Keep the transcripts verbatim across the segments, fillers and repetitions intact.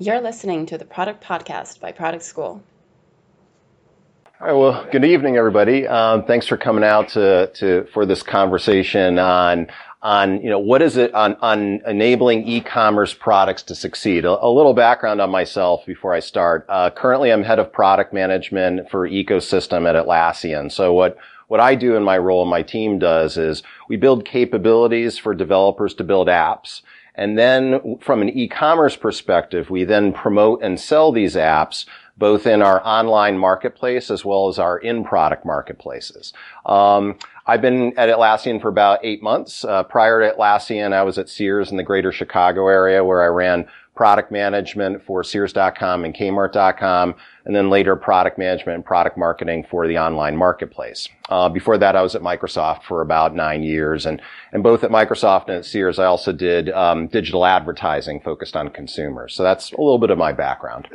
You're listening to the Product Podcast by Product School. All right, well, good evening, everybody. Um, thanks for coming out to, to for this conversation on on you know what is it on on enabling e-commerce products to succeed. A, a little background on myself before I start. Uh, currently, I'm head of product management for ecosystem at Atlassian. So what what I do in my role and my team does is we build capabilities for developers to build apps. And then from an e-commerce perspective, we then promote and sell these apps both in our online marketplace as well as our in-product marketplaces. Um, I've been at Atlassian for about eight months. Uh, prior to Atlassian, I was at Sears in the greater Chicago area where I ran product management for Sears dot com and Kmart dot com, and then later product management and product marketing for the online marketplace. Uh, before that, I was at Microsoft for about nine years, and, and both at Microsoft and at Sears, I also did um, digital advertising focused on consumers. So that's a little bit of my background.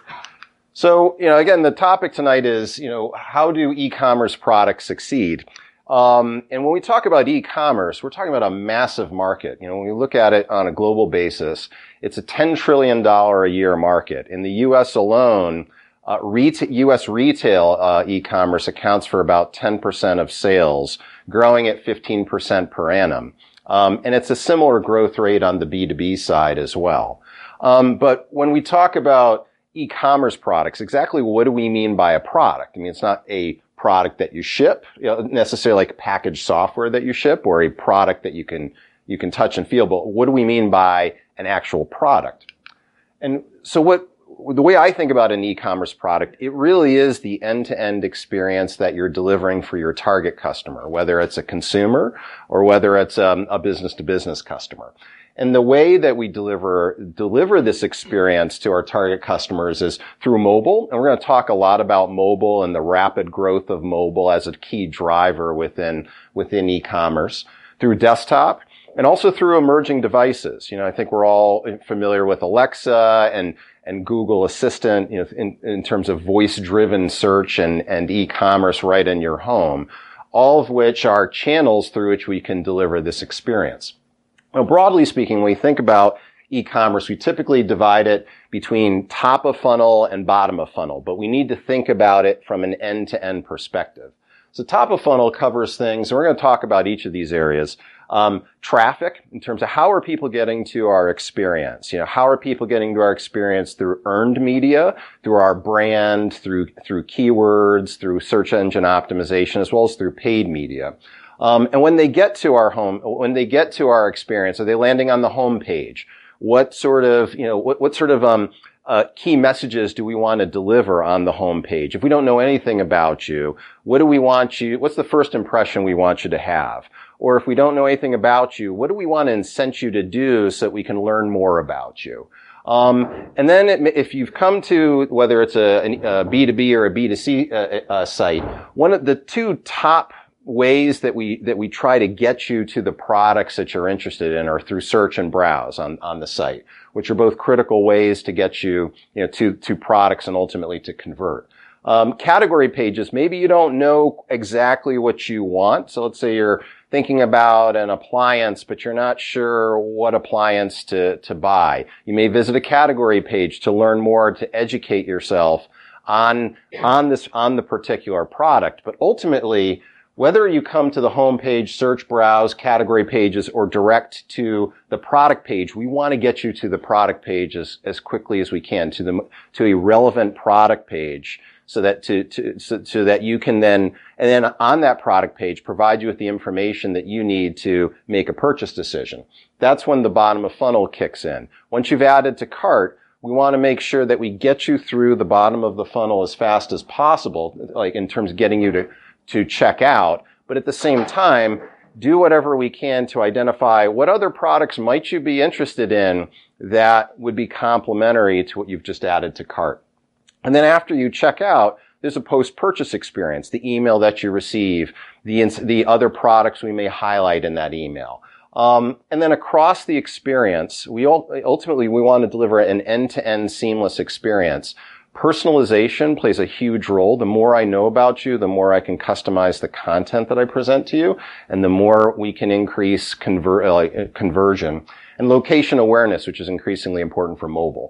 So, you know, again, the topic tonight is, you know, how do e-commerce products succeed? Um, and when we talk about e-commerce, we're talking about a massive market. You know, when we look at it on a global basis, it's a ten trillion dollars a year market. In the U S alone, uh, reta- U S retail uh, e-commerce accounts for about ten percent of sales, growing at fifteen percent per annum. Um, and it's a similar growth rate on the B two B side as well. Um, but when we talk about e-commerce products, exactly what do we mean by a product? I mean, it's not a product that you ship, you know, necessarily like packaged software that you ship or a product that you can, you can touch and feel, but what do we mean by an actual product? And so what, the way I think about an e-commerce product, it really is the end-to-end experience that you're delivering for your target customer, whether it's a consumer or whether it's um, a business-to-business customer. And the way that we deliver, deliver this experience to our target customers is through mobile. And we're going to talk a lot about mobile and the rapid growth of mobile as a key driver within, within e-commerce, through desktop, and also through emerging devices. You know, I think we're all familiar with Alexa and, and Google Assistant, you know, in, in terms of voice-driven search and, and e-commerce right in your home, all of which are channels through which we can deliver this experience. Now, broadly speaking, when we think about e-commerce, we typically divide it between top of funnel and bottom of funnel, but we need to think about it from an end-to-end perspective. So top of funnel covers things, and we're going to talk about each of these areas. Um, traffic, in terms of how are people getting to our experience? You know, how are people getting to our experience through earned media, through our brand, through, through keywords, through search engine optimization, as well as through paid media. Um, and when they get to our home, when they get to our experience, are they landing on the home page? What sort of, you know, what, what sort of, um, uh, key messages do we want to deliver on the home page? If we don't know anything about you, what do we want you, what's the first impression we want you to have? Or if we don't know anything about you, what do we want to incent you to do so that we can learn more about you? Um, and then it, if you've come to, whether it's a, a B two B or a B two C uh, uh, site, one of the two top ways that we, that we try to get you to the products that you're interested in are through search and browse on, on the site, which are both critical ways to get you, you know, to, to products and ultimately to convert. Um, category pages, maybe you don't know exactly what you want. So let's say you're thinking about an appliance, but you're not sure what appliance to, to buy. You may visit a category page to learn more, to educate yourself on, on this, on the particular product. But ultimately, whether you come to the home page, search, browse, category pages, or direct to the product page, we want to get you to the product page as, as quickly as we can, to the, to a relevant product page, so that to, to, so, so that you can then, and then on that product page, provide you with the information that you need to make a purchase decision. That's when the bottom of funnel kicks in. Once you've added to cart, we want to make sure that we get you through the bottom of the funnel as fast as possible, like in terms of getting you to to check out, but at the same time, do whatever we can to identify what other products might you be interested in that would be complementary to what you've just added to cart. And then after you check out, there's a post-purchase experience, the email that you receive, the, the other products we may highlight in that email. Um, and then across the experience, we ultimately, we want to deliver an end-to-end seamless experience. Personalization plays a huge role. The more I know about you, the more I can customize the content that I present to you, and the more we can increase conver- uh, conversion. And location awareness, which is increasingly important for mobile.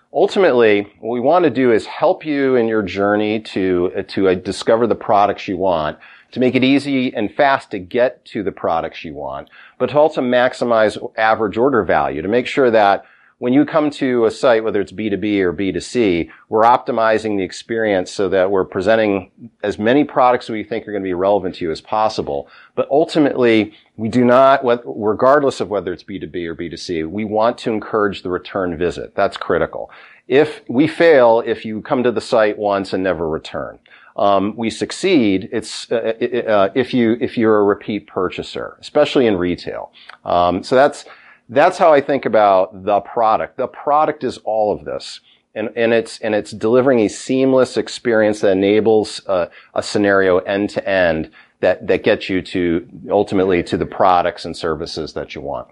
Ultimately, what we want to do is help you in your journey to, uh, to uh, discover the products you want, to make it easy and fast to get to the products you want, but to also maximize average order value, to make sure that when you come to a site, whether it's B two B or B two C, we're optimizing the experience so that we're presenting as many products we think are going to be relevant to you as possible. But ultimately, we do not, regardless of whether it's B two B or B two C, we want to encourage the return visit. That's critical. If we fail, if you come to the site once and never return. Um, we succeed, it's, uh, uh, if you, if you're a repeat purchaser, especially in retail. Um, so that's, That's how I think about the product. The product is all of this. And, and it's, and it's delivering a seamless experience that enables uh, a scenario end to end that, that gets you to ultimately to the products and services that you want.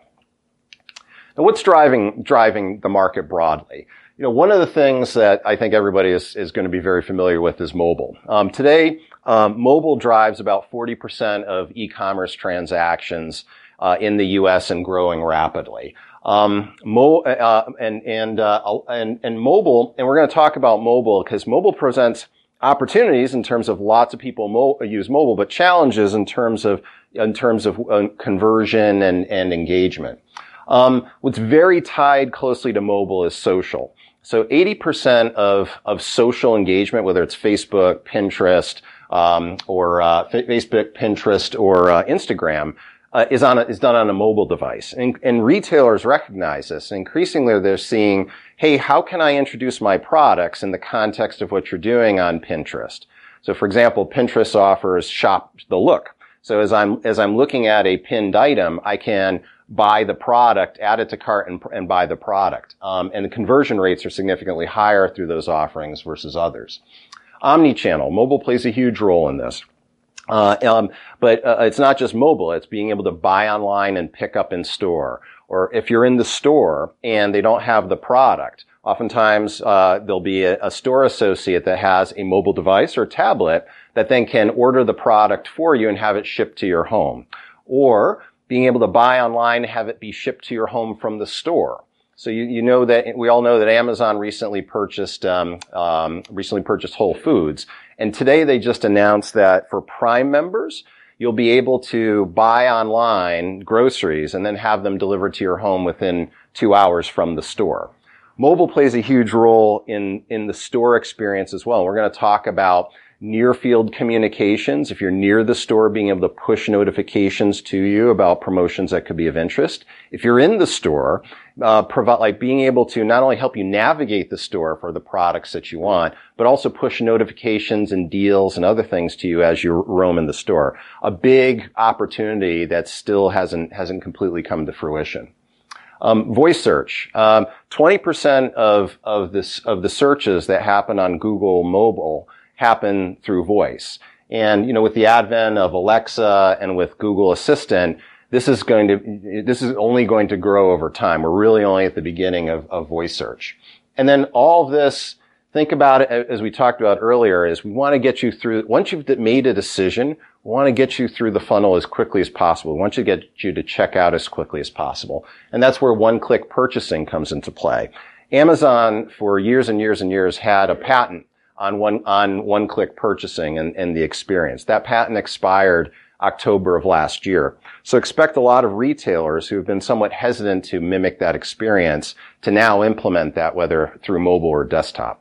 Now, what's driving, driving the market broadly? You know, one of the things that I think everybody is, is going to be very familiar with is mobile. Um, today, um, mobile drives about forty percent of e-commerce transactions Uh, in the U S and growing rapidly. Um, mo- uh, and, and, uh, and, and mobile, and we're going to talk about mobile because mobile presents opportunities in terms of lots of people mo- use mobile, but challenges in terms of, in terms of uh, conversion and, and engagement. Um, what's very tied closely to mobile is social. So eighty percent of, of social engagement, whether it's Facebook, Pinterest, um, or, uh, F- Facebook, Pinterest, or, uh, Instagram, Uh, is on a, is done on a mobile device. And, and retailers recognize this. And increasingly they're seeing, hey, how can I introduce my products in the context of what you're doing on Pinterest? So for example, Pinterest offers shop the look. So as I'm, as I'm looking at a pinned item, I can buy the product, add it to cart, and, and buy the product. Um, and the conversion rates are significantly higher through those offerings versus others. Omnichannel. Mobile plays a huge role in this. Uh, um, but uh, it's not just mobile. It's being able to buy online and pick up in store. Or if you're in the store and they don't have the product, oftentimes uh, there'll be a, a store associate that has a mobile device or tablet that then can order the product for you and have it shipped to your home. Or being able to buy online and have it be shipped to your home from the store. So you, you know that, we all know that Amazon recently purchased, um, um, recently purchased Whole Foods. And today they just announced that for Prime members, you'll be able to buy online groceries and then have them delivered to your home within two hours from the store. Mobile plays a huge role in, in the store experience as well. We're going to talk about near field communications. If you're near the store, being able to push notifications to you about promotions that could be of interest. If you're in the store, uh, provide, like being able to not only help you navigate the store for the products that you want, but also push notifications and deals and other things to you as you roam in the store. A big opportunity that still hasn't, hasn't completely come to fruition. Um, voice search. Um, twenty percent of, of this, of the searches that happen on Google Mobile happen through voice. And, you know, with the advent of Alexa and with Google Assistant, this is going to, this is only going to grow over time. We're really only at the beginning of, of voice search. And then all of this, think about it as we talked about earlier, is we want to get you through, once you've made a decision, we want to get you through the funnel as quickly as possible. We want to get you to check out as quickly as possible. And that's where one-click purchasing comes into play. Amazon, for years and years and years, had a patent on one, on one-click purchasing and, and the experience. That patent expired October of last year. So expect a lot of retailers who have been somewhat hesitant to mimic that experience to now implement that, whether through mobile or desktop.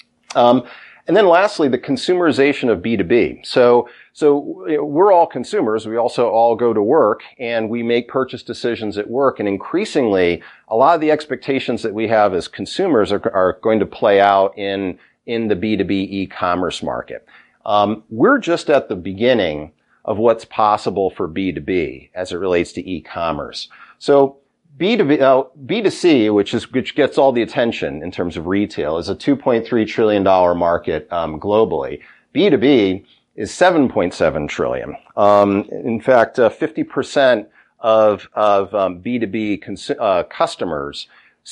Um, and then lastly, the consumerization of B two B. So, so you know, we're all consumers. We also all go to work and we make purchase decisions at work. And increasingly, a lot of the expectations that we have as consumers are, are going to play out in in the B two B e-commerce market. Um, we're just at the beginning of what's possible for B two B as it relates to e-commerce. So B two B, uh, B two C, which is, which gets all the attention in terms of retail, is a two point three trillion dollars market, um, globally. B two B is seven point seven trillion dollars. Um, in fact, uh, fifty percent of, of, um, B two B cons- uh, customers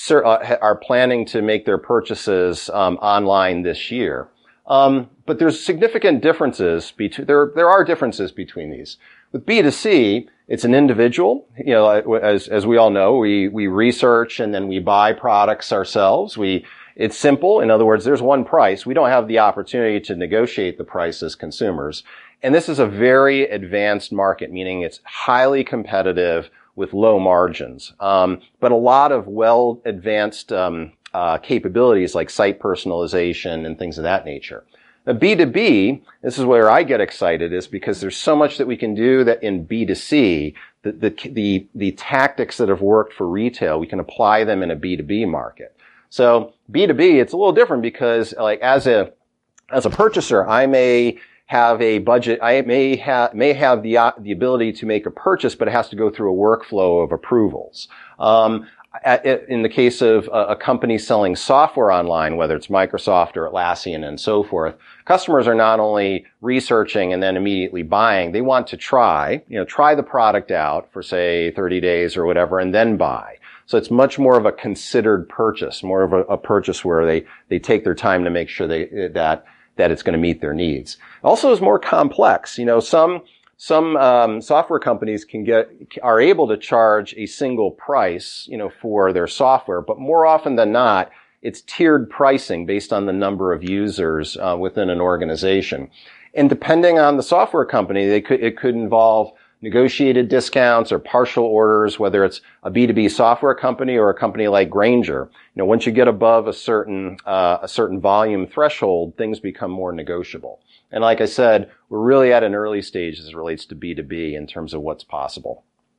are planning to make their purchases um, online this year. Um, but there's significant differences between, there, there are differences between these. With B two C, it's an individual. You know, as, as we all know, we, we research and then we buy products ourselves. We, It's simple. In other words, there's one price. We don't have the opportunity to negotiate the price as consumers. And this is a very advanced market, meaning it's highly competitive with low margins. Um, but a lot of well advanced um, uh, capabilities like site personalization and things of that nature. Now, B two B, this is where I get excited, is because there's so much that we can do that in B two C, the, the, the, the tactics that have worked for retail, we can apply them in a B two B market. So B two B, it's a little different because, like, as a, as a purchaser, I may have a budget, I may have, may have the, uh, the ability to make a purchase, but it has to go through a workflow of approvals. Um, In the case of a company selling software online, whether it's Microsoft or Atlassian and so forth, customers are not only researching and then immediately buying, they want to try, you know, try the product out for, say, thirty days or whatever, and then buy. So it's much more of a considered purchase, more of a, a purchase where they, they take their time to make sure they, that, that it's going to meet their needs. Also, it's more complex. You know, some Some um, software companies can get are able to charge a single price, you know, for their software, but more often than not, it's tiered pricing based on the number of users uh, within an organization. And depending on the software company, they could it could involve negotiated discounts or partial orders, whether it's a B two B software company or a company like Grainger. You know, once you get above a certain uh, a certain volume threshold, things become more negotiable. And like I said, we're really at an early stage as it relates to B two B in terms of what's possible.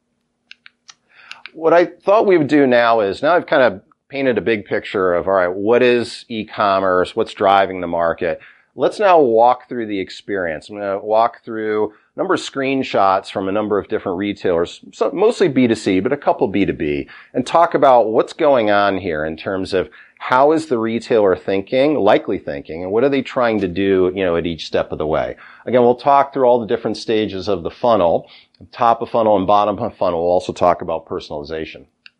What I thought we would do now is, now I've kind of painted a big picture of, all right, what is e-commerce? What's driving the market? Let's now walk through the experience. I'm going to walk through a number of screenshots from a number of different retailers, mostly B two C, but a couple B two B, and talk about what's going on here in terms of how is the retailer thinking, likely thinking, and what are they trying to do, you know, at each step of the way. Again, we'll talk through all the different stages of the funnel, top of funnel and bottom of funnel. We'll also talk about personalization.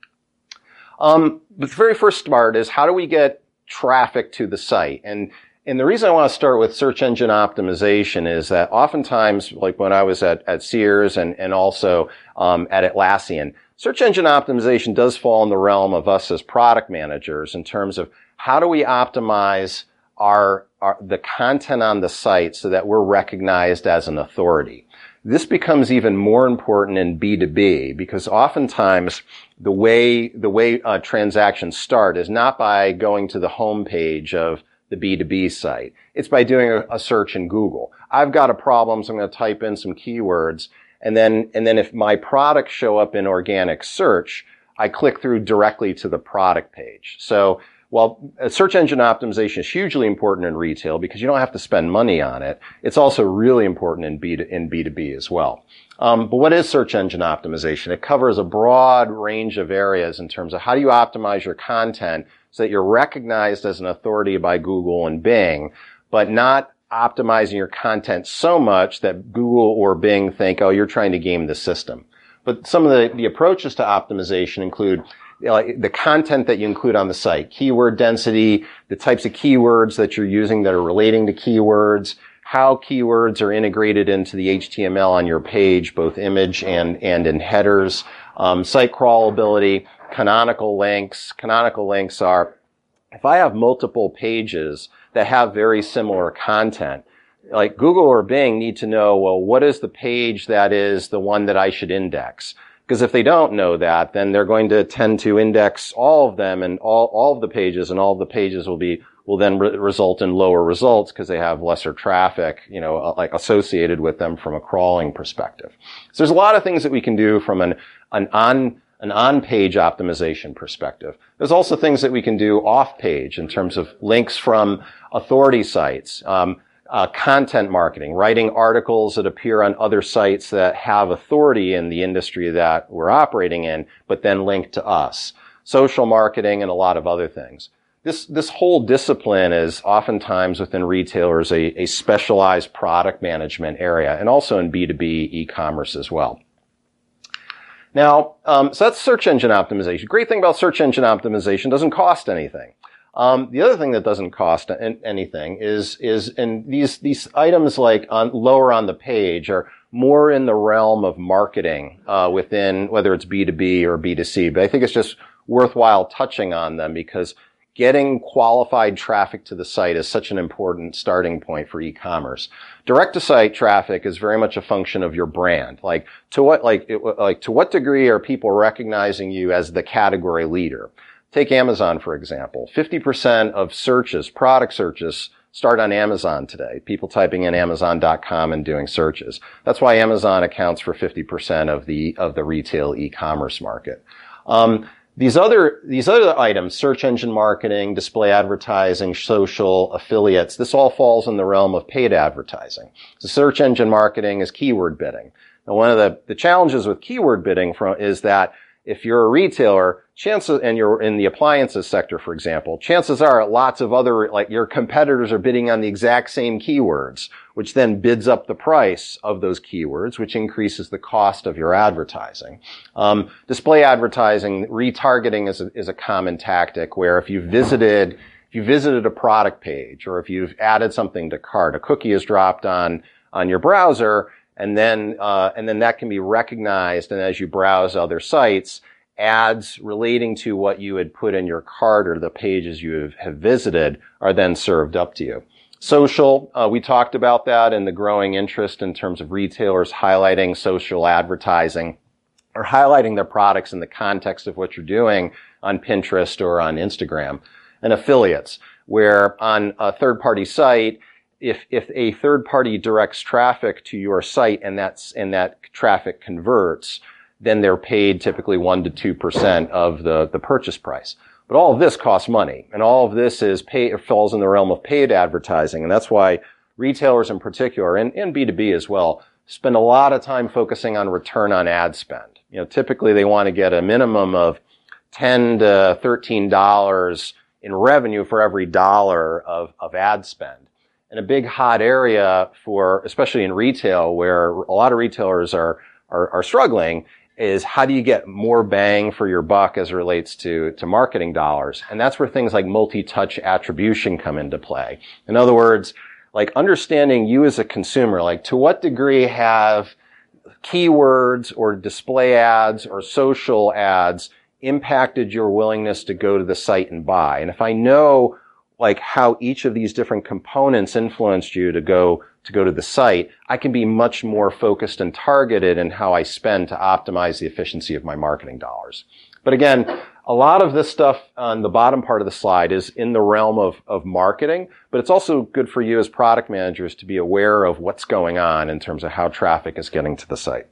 Um, the very first start is, how do we get traffic to the site? And And the reason I want to start with search engine optimization is that oftentimes, like when I was at, at Sears and, and also um, at Atlassian, search engine optimization does fall in the realm of us as product managers in terms of how do we optimize our, our the content on the site so that we're recognized as an authority. This becomes even more important in B two B because oftentimes the way the way uh, transactions start is not by going to the home page of the B two B site. It's by doing a, a search in Google. I've got a problem, so I'm going to type in some keywords, and then and then if my products show up in organic search, I click through directly to the product page. So while search engine optimization is hugely important in retail because you don't have to spend money on it, it's also really important in B two, in B two B as well. Um, but what is search engine optimization? It covers a broad range of areas in terms of how do you optimize your content so that you're recognized as an authority by Google and Bing, but not optimizing your content so much that Google or Bing think, oh, you're trying to game the system. But some of the, the approaches to optimization include you know, the content that you include on the site, keyword density, the types of keywords that you're using that are relating to keywords, how keywords are integrated into the H T M L on your page, both image and, and in headers, um, site crawlability, canonical links. Canonical links are, if I have multiple pages that have very similar content, like Google or Bing need to know, well, what is the page that is the one that I should index? Because if they don't know that, then they're going to tend to index all of them and all, all of the pages, and all of the pages will be, will then re- result in lower results because they have lesser traffic, you know, uh, like associated with them from a crawling perspective. So there's a lot of things that we can do from an, an on, an on-page optimization perspective. There's also things that we can do off-page in terms of links from authority sites, um, Uh, content marketing, writing articles that appear on other sites that have authority in the industry that we're operating in, but then link to us. Social marketing and a lot of other things. This, this whole discipline is oftentimes within retailers a, a specialized product management area, and also in B two B e-commerce as well. Now, um, so that's search engine optimization. Great thing about search engine optimization, doesn't cost anything. Um, the other thing that doesn't cost anything is, is, and these, these items like on, lower on the page are more in the realm of marketing, uh, within, whether it's B two B or B two C, but I think it's just worthwhile touching on them because getting qualified traffic to the site is such an important starting point for e-commerce. Direct-to-site traffic is very much a function of your brand. Like, to what, like, it, like, to what degree are people recognizing you as the category leader? Take Amazon, for example. fifty percent of searches, product searches, start on Amazon today. People typing in Amazon dot com and doing searches. That's why Amazon accounts for fifty percent of the, of the retail e-commerce market. Um, These other, these other items, search engine marketing, display advertising, social, affiliates, this all falls in the realm of paid advertising. So search engine marketing is keyword bidding. Now, one of the, the challenges with keyword bidding from, is that if you're a retailer, chances, and you're in the appliances sector, for example, chances are lots of other, like your competitors are bidding on the exact same keywords, which then bids up the price of those keywords, which increases the cost of your advertising. Um, display advertising, retargeting is a, is a common tactic where if you visited, if you visited a product page or if you've added something to cart, a cookie is dropped on, on your browser, and then, uh, and then that can be recognized, and as you browse other sites, ads relating to what you had put in your cart or the pages you have, have visited are then served up to you. Social, uh, we talked about that and the growing interest in terms of retailers highlighting social advertising or highlighting their products in the context of what you're doing on Pinterest or on Instagram. And affiliates, where on a third-party site, if, if a third party directs traffic to your site and that's, and that traffic converts, then they're paid typically one to two percent of the, the purchase price. But all of this costs money, and all of this is pay, falls in the realm of paid advertising, and that's why retailers in particular, and, and B two B as well, spend a lot of time focusing on return on ad spend. You know, typically they want to get a minimum of ten to thirteen dollars in revenue for every dollar of, of ad spend. And a big hot area for, especially in retail, where a lot of retailers are, are, are struggling, is how do you get more bang for your buck as it relates to, to marketing dollars? And that's where things like multi-touch attribution come into play. In other words, like understanding you as a consumer, like to what degree have keywords or display ads or social ads impacted your willingness to go to the site and buy? And if I know like how each of these different components influenced you to go to go to the site, I can be much more focused and targeted in how I spend to optimize the efficiency of my marketing dollars. But again, a lot of this stuff on the bottom part of the slide is in the realm of, of marketing, but it's also good for you as product managers to be aware of what's going on in terms of how traffic is getting to the site.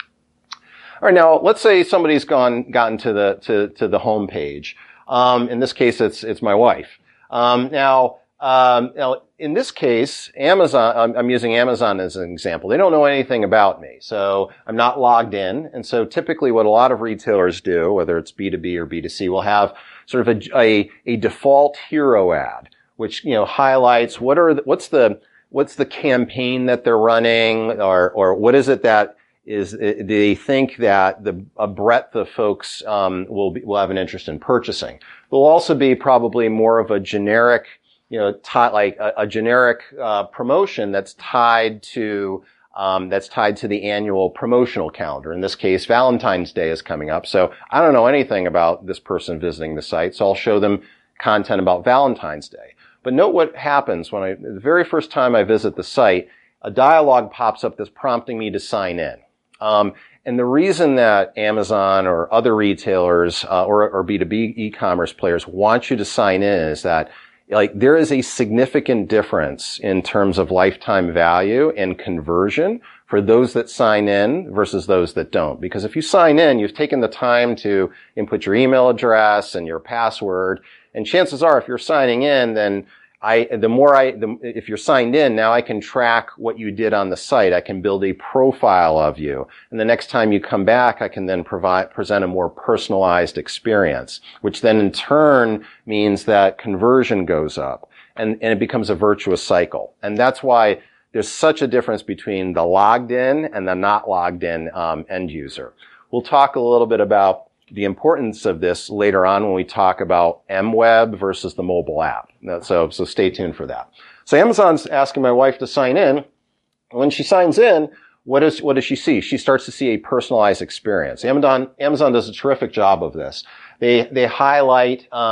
All right, now let's say somebody's gone gotten to the to, to the home page. Um, in this case, it's it's my wife. Um, now, um, now, in this case, Amazon, I'm, I'm using Amazon as an example. They don't know anything about me, so I'm not logged in. And so typically what a lot of retailers do, whether it's B two B or B two C, will have sort of a, a, a default hero ad, which, you know, highlights what are the, what's the, what's the campaign that they're running, or, or what is it that is, do they think that the, a breadth of folks, um, will be, will have an interest in purchasing. There'll also be probably more of a generic, you know, tie, like a, a generic, uh, promotion that's tied to, um, that's tied to the annual promotional calendar. In this case, Valentine's Day is coming up. So I don't know anything about this person visiting the site, so I'll show them content about Valentine's Day. But note what happens when I, the very first time I visit the site, a dialog pops up that's prompting me to sign in. Um, and the reason that Amazon or other retailers, uh, or, or B two B e-commerce players want you to sign in is that, like, there is a significant difference in terms of lifetime value and conversion for those that sign in versus those that don't. Because if you sign in, you've taken the time to input your email address and your password, and chances are if you're signing in, then I, the more I, the, if you're signed in, now I can track what you did on the site. I can build a profile of you. And the next time you come back, I can then provide, present a more personalized experience, which then in turn means that conversion goes up and, and it becomes a virtuous cycle. And that's why there's such a difference between the logged in and the not logged in, um, end user. We'll talk a little bit about the importance of this later on when we talk about M web versus the mobile app. So, so stay tuned for that. So Amazon's asking my wife to sign in. When she signs in, what is, what does she see? She starts to see a personalized experience. Amazon, Amazon does a terrific job of this. They, they highlight, um, her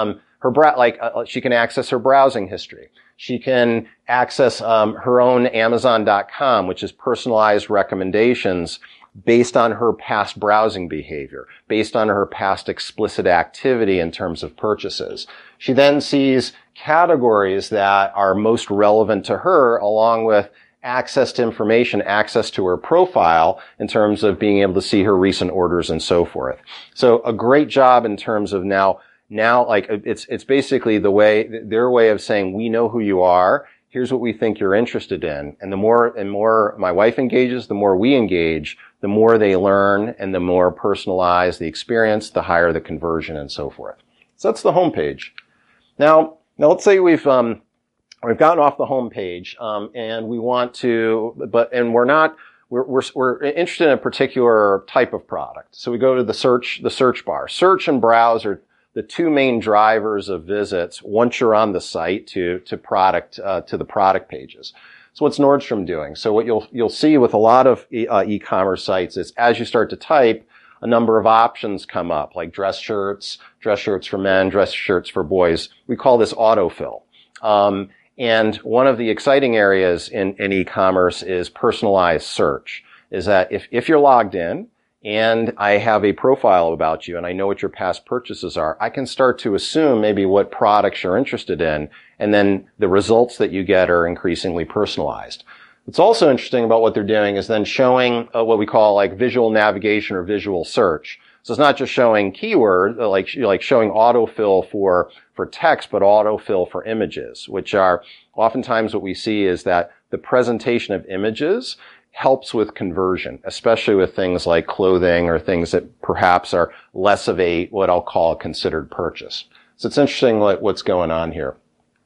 her brow, like uh, she can access her browsing history. She can access um, her own Amazon dot com, which is personalized recommendations based on her past browsing behavior, based on her past explicit activity in terms of purchases. She then sees categories that are most relevant to her, along with access to information, access to her profile in terms of being able to see her recent orders and so forth. So a great job in terms of now, now like it's, it's basically the way, their way of saying, we know who you are. Here's what we think you're interested in. And the more and more my wife engages, the more we engage, the more they learn and the more personalized the experience, the higher the conversion and so forth. So that's the homepage. Now, now let's say we've, um, we've gotten off the homepage, um, and we want to, but, and we're not, we're, we're, we're interested in a particular type of product. So we go to the search, the search bar. Search and browse are the two main drivers of visits once you're on the site to, to product, uh, to the product pages. So what's Nordstrom doing? So what you'll, you'll see with a lot of e- uh, e-commerce sites is as you start to type, a number of options come up, like dress shirts, dress shirts for men, dress shirts for boys. We call this autofill. Um, and one of the exciting areas in, in e-commerce is personalized search, is that if, if you're logged in, and I have a profile about you and I know what your past purchases are, I can start to assume maybe what products you're interested in, and then the results that you get are increasingly personalized. What's also interesting about what they're doing is then showing uh, what we call like visual navigation or visual search. So it's not just showing keywords, uh, like, like showing autofill for, for text, but autofill for images, which are oftentimes what we see is that the presentation of images helps with conversion, especially with things like clothing or things that perhaps are less of a, what I'll call a considered purchase. So it's interesting what, what's going on here.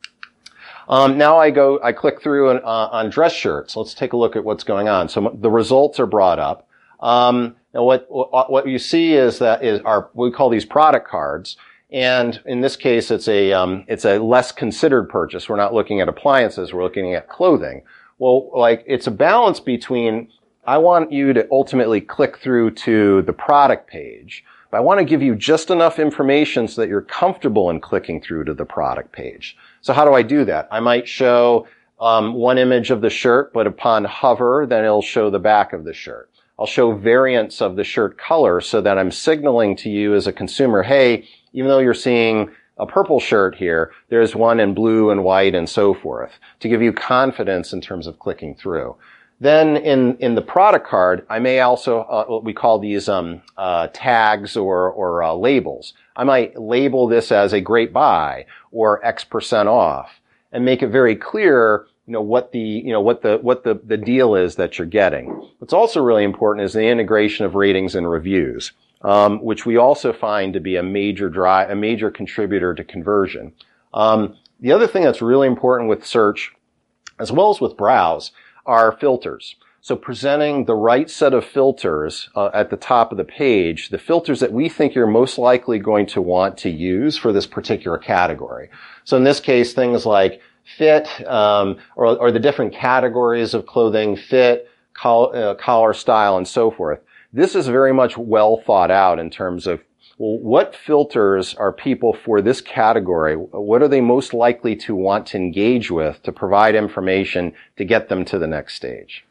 Um, now I go, I click through on, uh, on dress shirts. Let's take a look at what's going on. So the results are brought up. Um, now what, what, what you see is that is our, we call these product cards. And in this case, it's a, um, it's a less considered purchase. We're not looking at appliances. We're looking at clothing. Well, like, it's a balance between, I want you to ultimately click through to the product page, but I want to give you just enough information so that you're comfortable in clicking through to the product page. So how do I do that? I might show um, one image of the shirt, but upon hover, then it'll show the back of the shirt. I'll show variants of the shirt color so that I'm signaling to you as a consumer, hey, even though you're seeing a purple shirt here, there's one in blue and white and so forth, to give you confidence in terms of clicking through. Then in, in the product card, I may also, uh, what we call these, um, uh, tags or, or, uh, labels. I might label this as a great buy or X percent off and make it very clear, you know, what the, you know, what the, what the, the deal is that you're getting. What's also really important is the integration of ratings and reviews. Um, which we also find to be a major drive, a major contributor to conversion. Um, the other thing that's really important with search, as well as with browse, are filters. So presenting the right set of filters uh, at the top of the page, the filters that we think you're most likely going to want to use for this particular category. So in this case, things like fit, um, or, or the different categories of clothing, fit, col- uh, collar, style, and so forth. This is very much well thought out in terms of, well, what filters are people for this category? What are they most likely to want to engage with to provide information to get them to the next stage?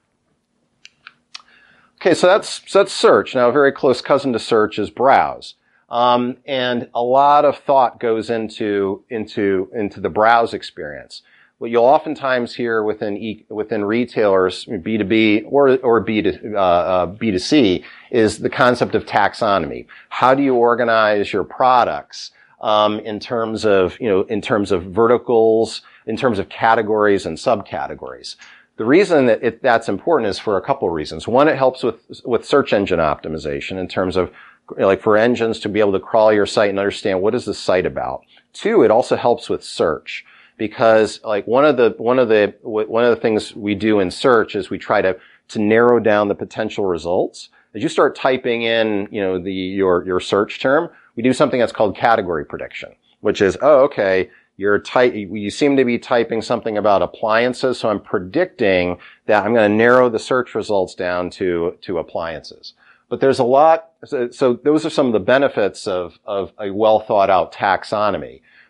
Okay, so that's, so that's search. Now, a very close cousin to search is browse. Um, and a lot of thought goes into, into, into the browse experience. What you'll oftentimes hear within e, within retailers, B two B or or B two, uh, uh, B two C, is the concept of taxonomy. How do you organize your products um, in terms of you know in terms of verticals, in terms of categories and subcategories? The reason that it, that's important is for a couple of reasons. One, it helps with with search engine optimization in terms of like for engines to be able to crawl your site and understand what is the site about. Two, it also helps with search. Because like one of the, one of the, one of the things we do in search is we try to, to narrow down the potential results. As you start typing in, you know, the, your, your search term, we do something that's called category prediction, which is, oh, okay, you're type, you seem to be typing something about appliances, so I'm predicting that I'm going to narrow the search results down to, to appliances. But there's a lot, so, so those are some of the benefits of, of a well thought out taxonomy.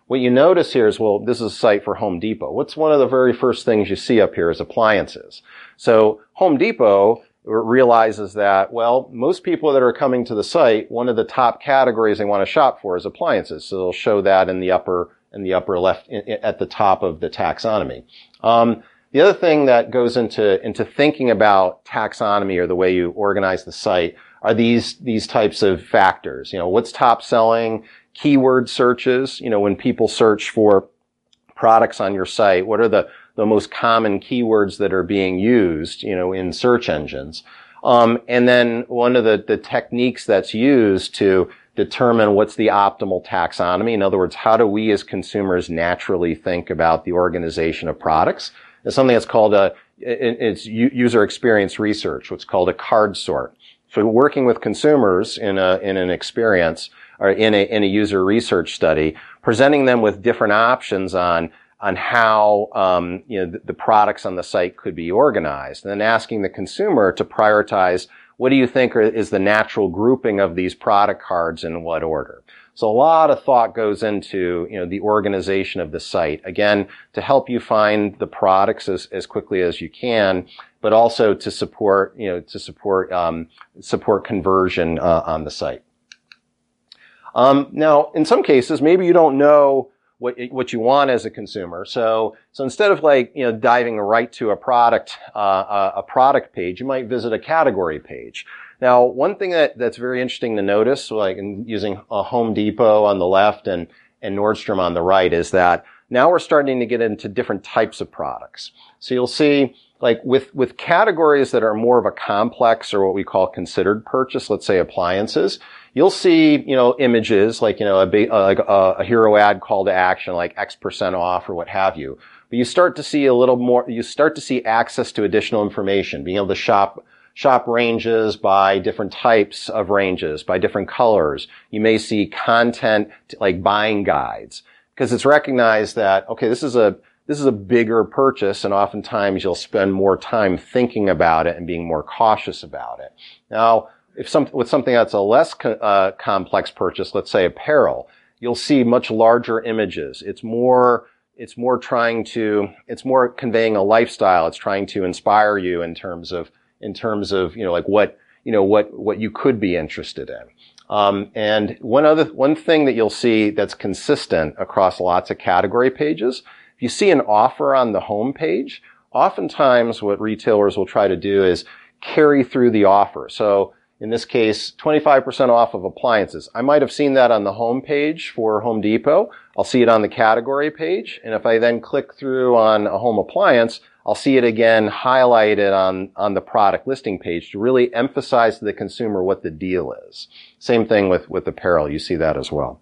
what you notice here is, well, this is a site for Home Depot. What's one of the very first things you see up here is appliances. So Home Depot realizes that, well, most people that are coming to the site, one of the top categories they want to shop for is appliances. So they'll show that in the upper, in the upper left, in, at the top of the taxonomy. Um, the other thing that goes into, into thinking about taxonomy or the way you organize the site are these, these types of factors. You know, what's top selling? Keyword searches. You know, when people search for products on your site, what are the, the most common keywords that are being used, you know, in search engines? Um, and then one of the, the techniques that's used to determine what's the optimal taxonomy. In other words, how do we as consumers naturally think about the organization of products? Is something that's called a, it's user experience research, what's called a card sort. So working with consumers in a, in an experience or in a, in a user research study, presenting them with different options on, on how, um, you know, the, the products on the site could be organized, and then asking the consumer to prioritize what do you think are, is the natural grouping of these product cards in what order. So a lot of thought goes into, you know, the organization of the site, again, to help you find the products as, as quickly as you can, but also to support, you know, to support, um, support conversion, uh, on the site. Um, now, in some cases, maybe you don't know what, what you want as a consumer. So, so instead of like, you know, diving right to a product, uh, a product page, you might visit a category page. Now, one thing that, that's very interesting to notice, like in using a Home Depot on the left and, and Nordstrom on the right, is that now we're starting to get into different types of products. So you'll see, like with, with categories that are more of a complex or what we call considered purchase, let's say appliances, you'll see, you know, images like, you know, a, big, uh, like a, a hero ad call to action, like X percent off or what have you. But you start to see a little more, you start to see access to additional information, being able to shop shop ranges by different types of ranges, by different colors. You may see content like buying guides, because it's recognized that, okay, this is a, this is a bigger purchase, and oftentimes you'll spend more time thinking about it and being more cautious about it. Now, if some, with something that's a less co- uh, complex purchase, let's say apparel, you'll see much larger images. It's more, it's more trying to, it's more conveying a lifestyle. It's trying to inspire you in terms of in terms of, you know, like what, you know, what, what you could be interested in. Um, and one other, one thing that you'll see that's consistent across lots of category pages, if you see an offer on the home page, oftentimes what retailers will try to do is carry through the offer. So in this case, twenty-five percent off of appliances. I might have seen that on the home page for Home Depot. I'll see it on the category page. And if I then click through on a home appliance, I'll see it again highlighted on, on the product listing page to really emphasize to the consumer what the deal is. Same thing with, with apparel. You see that as well.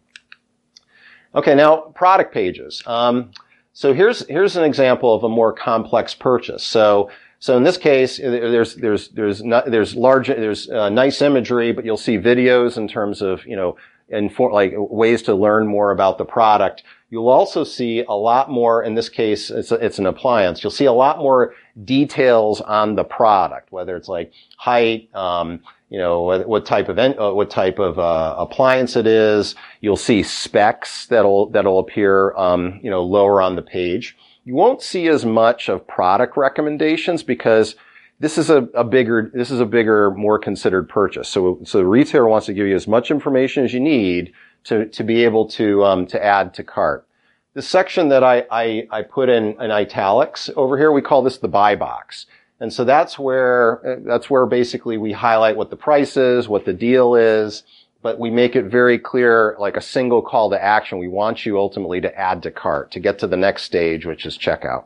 Okay, now product pages. Um, so here's, here's an example of a more complex purchase. So, so in this case, there's, there's, there's not, there's large, there's uh, nice imagery, but you'll see videos in terms of, you know, and for like ways to learn more about the product. You'll also see a lot more, in this case, it's, a, it's an appliance. You'll see a lot more details on the product, whether it's like height, um, you know, what, what type of, uh, what type of, uh, appliance it is. You'll see specs that'll, that'll appear, um, you know, lower on the page. You won't see as much of product recommendations because this is a, a bigger, this is a bigger, more considered purchase. So, so the retailer wants to give you as much information as you need to, to be able to, um, to add to cart. The section that I, I, I put in, in italics over here, we call this the buy box. And so that's where, that's where basically we highlight what the price is, what the deal is, but we make it very clear, like a single call to action. We want you ultimately to add to cart to get to the next stage, which is checkout.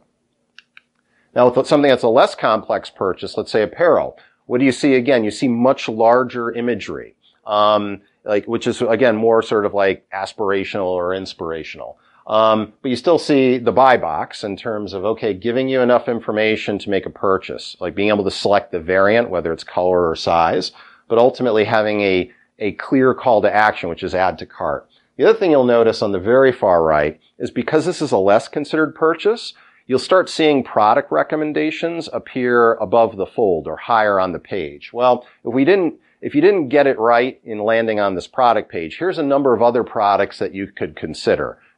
Now, with something that's a less complex purchase, let's say apparel, what do you see again? You see much larger imagery, um, like, which is again more sort of like aspirational or inspirational. Um, but you still see the buy box in terms of, okay, giving you enough information to make a purchase, like being able to select the variant, whether it's color or size, but ultimately having a, a clear call to action, which is add to cart. The other thing you'll notice on the very far right is because this is a less considered purchase, you'll start seeing product recommendations appear above the fold or higher on the page. Well, if we didn't, if you didn't get it right in landing on this product page, here's a number of other products that you could consider.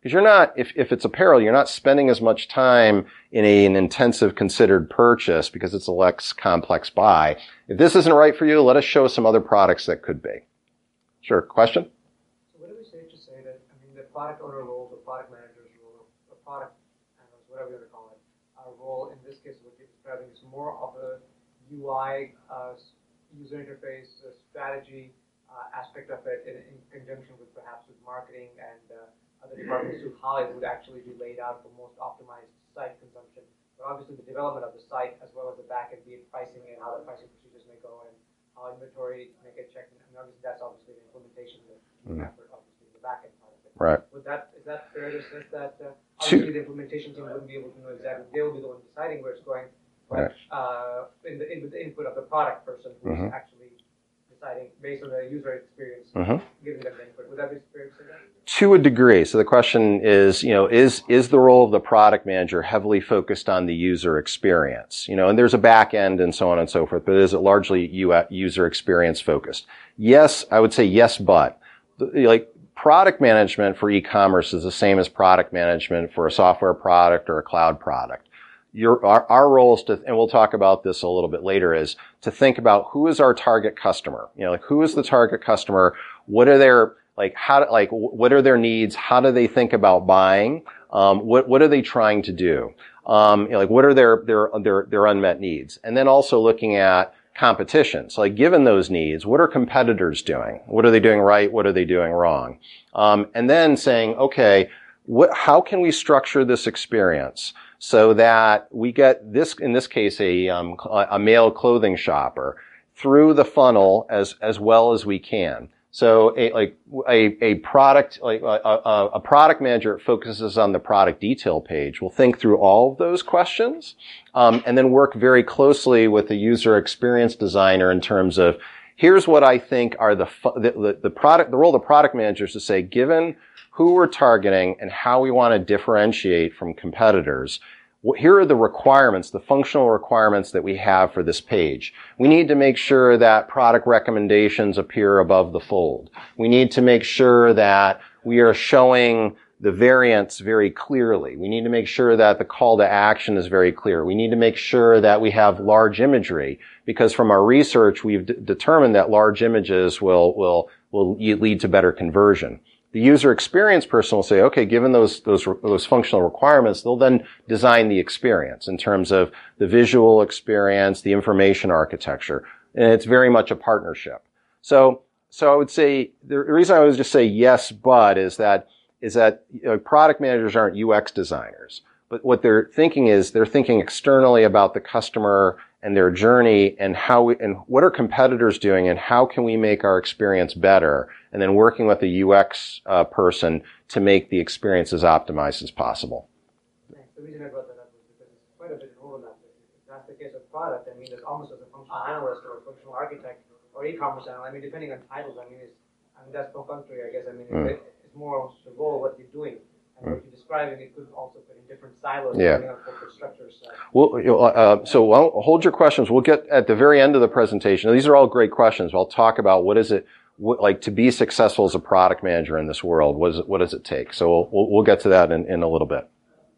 Because you're not, if, if it's apparel, you're not spending as much time in a, an intensive considered purchase because it's a less complex buy. If this isn't right for you, let us show some other products that could be. Sure. Question? So would it be safe to say that, I mean, the product owner role, the product manager's role, the product analyst, whatever you want to call it, our role in this case, what you're describing is more of a U I, uh, user interface, uh, strategy uh, aspect of it in, in conjunction with perhaps with marketing and uh, other departments to how it would actually be laid out for most optimized site consumption. But obviously the development of the site as well as the back end, be it pricing and how the pricing procedures may go and how inventory may get checked. I mean, obviously that's obviously the implementation of the mm-hmm. effort, obviously the back end part of it. Right. Would that, is that fair to say that uh, obviously the implementation team wouldn't be able to know exactly, they will be the one deciding where it's going, but right. uh, in the, in the input of the product person who's mm-hmm. actually deciding based on the user experience, mm-hmm. giving them the input. Would that be fair to say that? To a degree. So the question is, you know, is, is the role of the product manager heavily focused on the user experience? You know, and there's a back end and so on and so forth, but is it largely user experience focused? Yes, I would say yes, but like product management for e-commerce is the same as product management for a software product or a cloud product. Your, our, our role is to, and we'll talk about this a little bit later, is to think about who is our target customer. You know, like who is the target customer? What are their, like how, like what are their needs? How do they think about buying? Um, what, what are they trying to do? Um, you know, like what are their, their, their, their unmet needs? And then also looking at competition. So like given those needs, what are competitors doing? What are they doing right? What are they doing wrong? Um, and then saying, okay, what, how can we structure this experience so that we get this, in this case, a, um, a male clothing shopper through the funnel as, as well as we can. So a, like a, a product, like a, a, a product manager focuses on the product detail page will think through all of those questions, um, and then work very closely with the user experience designer in terms of, here's what I think are the, the, the product, the role of the product manager is to say, given who we're targeting and how we want to differentiate from competitors, here are the requirements, the functional requirements that we have for this page. We need to make sure that product recommendations appear above the fold. We need to make sure that we are showing the variants very clearly. We need to make sure that the call to action is very clear. We need to make sure that we have large imagery, because from our research, we've d- determined that large images will, will, will lead to better conversion. The user experience person will say, okay, given those, those, those functional requirements, they'll then design the experience in terms of the visual experience, the information architecture. And it's very much a partnership. So, so I would say, the reason I would just say yes, but is that, is that you know, product managers aren't U X designers. But what they're thinking is they're thinking externally about the customer and their journey and how we, and what are competitors doing and how can we make our experience better, and then working with a U X uh, person to make the experience as optimized as possible. The reason I brought that up was because it's quite a bit of overlap. If that's the case of product, I mean, there's almost as a functional analyst or a functional architect or e-commerce analyst. I mean, depending on titles, I mean, it's, I mean that's perfunctory, I guess. I mean, mm. it, it's more the role of what you're doing. And what you're describing, it could also fit in different silos, yeah. depending on corporate structures. So. Well, uh, so I'll hold your questions. We'll get at the very end of the presentation. These are all great questions. I'll talk about what is it, what, like to be successful as a product manager in this world. What, is it, what does it take? So we'll, we'll, we'll get to that in, in a little bit.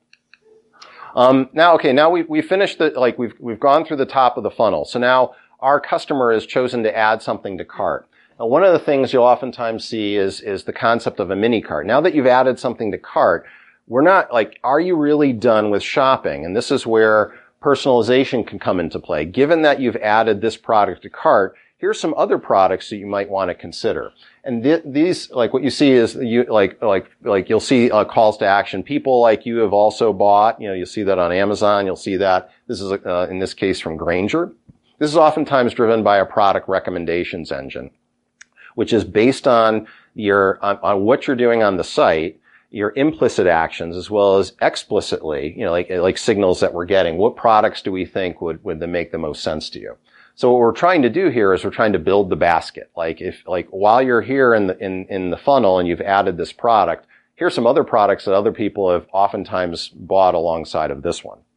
Um, now, okay, now we we finished the like we've we've gone through the top of the funnel. So now our customer has chosen to add something to cart. Now, one of the things you'll oftentimes see is, is the concept of a mini cart. Now that you've added something to cart, we're not like, are you really done with shopping? And this is where personalization can come into play. Given that you've added this product to cart, here's some other products that you might want to consider. And th- these, like what you see is you, like, like, like you'll see uh, calls to action. People like you have also bought, you know, you'll see that on Amazon. You'll see that. This is, uh, in this case from Grainger. This is oftentimes driven by a product recommendations engine, which is based on your, on, on what you're doing on the site, your implicit actions, as well as explicitly, you know, like, like signals that we're getting. What products do we think would, would make the most sense to you? So what we're trying to do here is we're trying to build the basket. Like if, like while you're here in the, in, in the funnel and you've added this product, here's some other products that other people have oftentimes bought alongside of this one.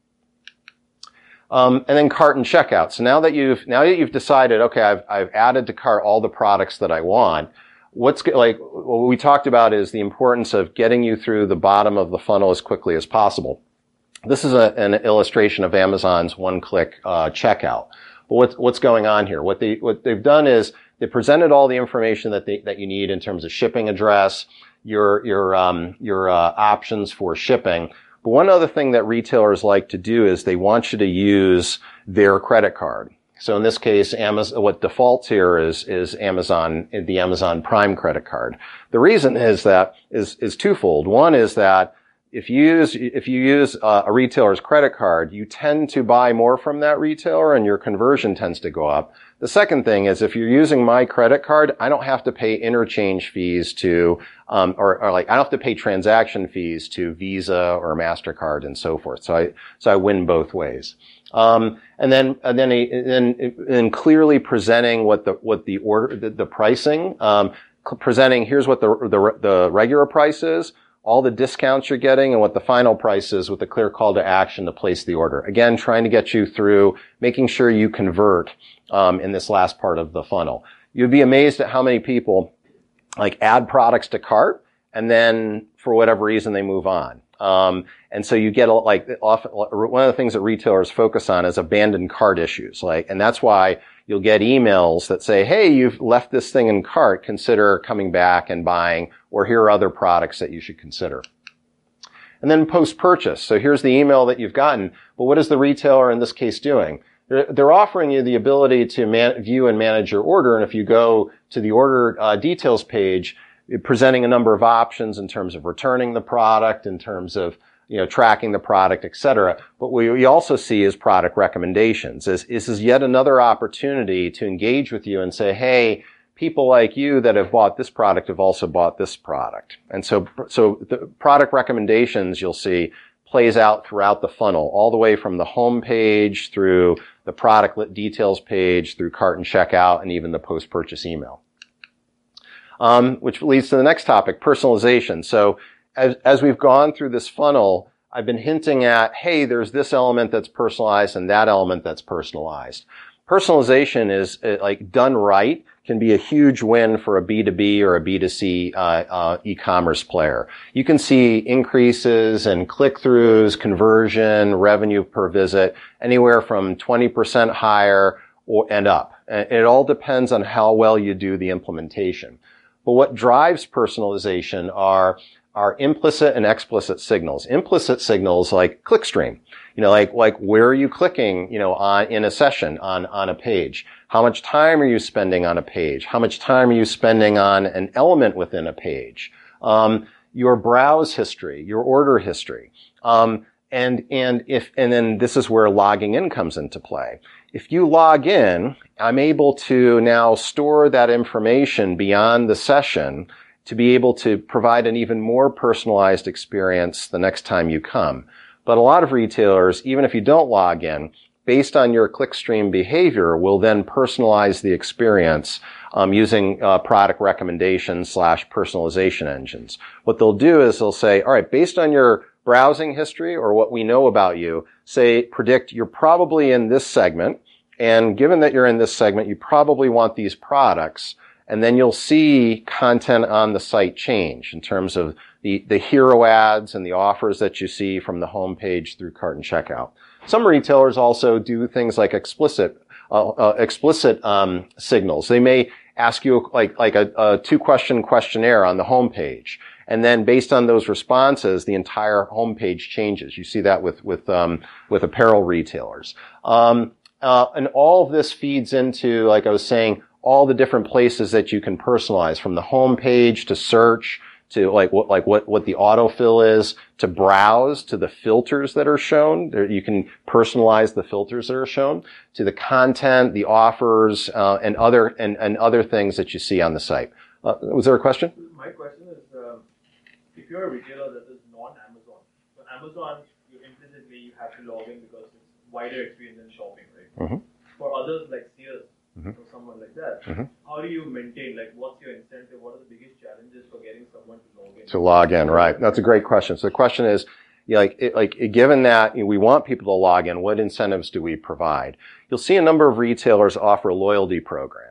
Um, and then cart and checkout. So now that you've, now that you've decided, okay, I've, I've added to cart all the products that I want, what's like what we talked about is the importance of getting you through the bottom of the funnel as quickly as possible. This is a, an illustration of Amazon's one-click uh, checkout. But what's what's going on here? What they what they've done is they presented all the information that they that you need in terms of shipping address, your your um, your uh, options for shipping. But one other thing that retailers like to do is they want you to use their credit card. So in this case, Amazon, what defaults here is, is Amazon, the Amazon Prime credit card. The reason is that, is, is twofold. One is that if you use, if you use uh, a retailer's credit card, you tend to buy more from that retailer and your conversion tends to go up. The second thing is if you're using my credit card, I don't have to pay interchange fees to, um, or, or like, I don't have to pay transaction fees to Visa or MasterCard and so forth. So I, so I win both ways. Um, and then, and then, and then clearly presenting what the, what the order, the, the pricing, um, presenting here's what the, the, the regular price is, all the discounts you're getting, and what the final price is with a clear call to action to place the order. Again, trying to get you through making sure you convert, um, in this last part of the funnel. You'd be amazed at how many people, like, add products to cart, and then, for whatever reason, they move on. Um, and so you get a, like often, one of the things that retailers focus on is abandoned cart issues. Like, and that's why you'll get emails that say, "Hey, you've left this thing in cart. Consider coming back and buying, or here are other products that you should consider." And then post-purchase. So here's the email that you've gotten, but what is the retailer in this case doing? They're, they're offering you the ability to man, view and manage your order. And if you go to the order uh, details page, presenting a number of options in terms of returning the product, in terms of, you know, tracking the product, et cetera. But what we also see is product recommendations. This is yet another opportunity to engage with you and say, hey, people like you that have bought this product have also bought this product. And so, so the product recommendations you'll see plays out throughout the funnel, all the way from the home page through the product details page, through cart and checkout, and even the post-purchase email. Um, which leads to the next topic, personalization. So as, as we've gone through this funnel, I've been hinting at, hey, there's this element that's personalized and that element that's personalized. Personalization is, uh, like, done right, can be a huge win for a B two B or a B two C uh, uh, e-commerce player. You can see increases in click-throughs, conversion, revenue per visit, anywhere from twenty percent higher or, and up. And it all depends on how well you do the implementation. But what drives personalization are, are implicit and explicit signals. Implicit signals like clickstream. You know, like, like where are you clicking, you know, on, in a session, on, on a page? How much time are you spending on a page? How much time are you spending on an element within a page? Um, your browse history, your order history. Um, and, and if, and then this is where logging in comes into play. If you log in, I'm able to now store that information beyond the session to be able to provide an even more personalized experience the next time you come. But a lot of retailers, even if you don't log in, based on your clickstream behavior, will then personalize the experience um, using uh, product recommendations slash personalization engines. What they'll do is they'll say, all right, based on your browsing history or what we know about you, say, predict you're probably in this segment, and given that you're in this segment, you probably want these products, and then you'll see content on the site change in terms of the, the hero ads and the offers that you see from the home page through cart and checkout. Some retailers also do things like explicit, uh, uh, explicit, um, signals. They may ask you like, like a, a two-question questionnaire on the home page. And then based on those responses, the entire homepage changes. You see that with, with, um, with apparel retailers. Um, uh, and all of this feeds into, like I was saying, all the different places that you can personalize, from the homepage to search to like what, like what, what the autofill is, to browse, to the filters that are shown. There, you can personalize the filters that are shown, to the content, the offers, uh, and other, and, and other things that you see on the site. Uh, was there a question? My question is, uh, if you're a retailer that is non-Amazon, so Amazon, you implicitly you have to log in because it's wider experience than shopping, right? Mm-hmm. For others like Sears, mm-hmm. or someone like that, mm-hmm. how do you maintain, like, what's your incentive? What are the biggest challenges for getting someone to log in? To log in, right. That's a great question. So the question is, you know, like, it, like, given that you know, we want people to log in, what incentives do we provide? You'll see a number of retailers offer loyalty programs.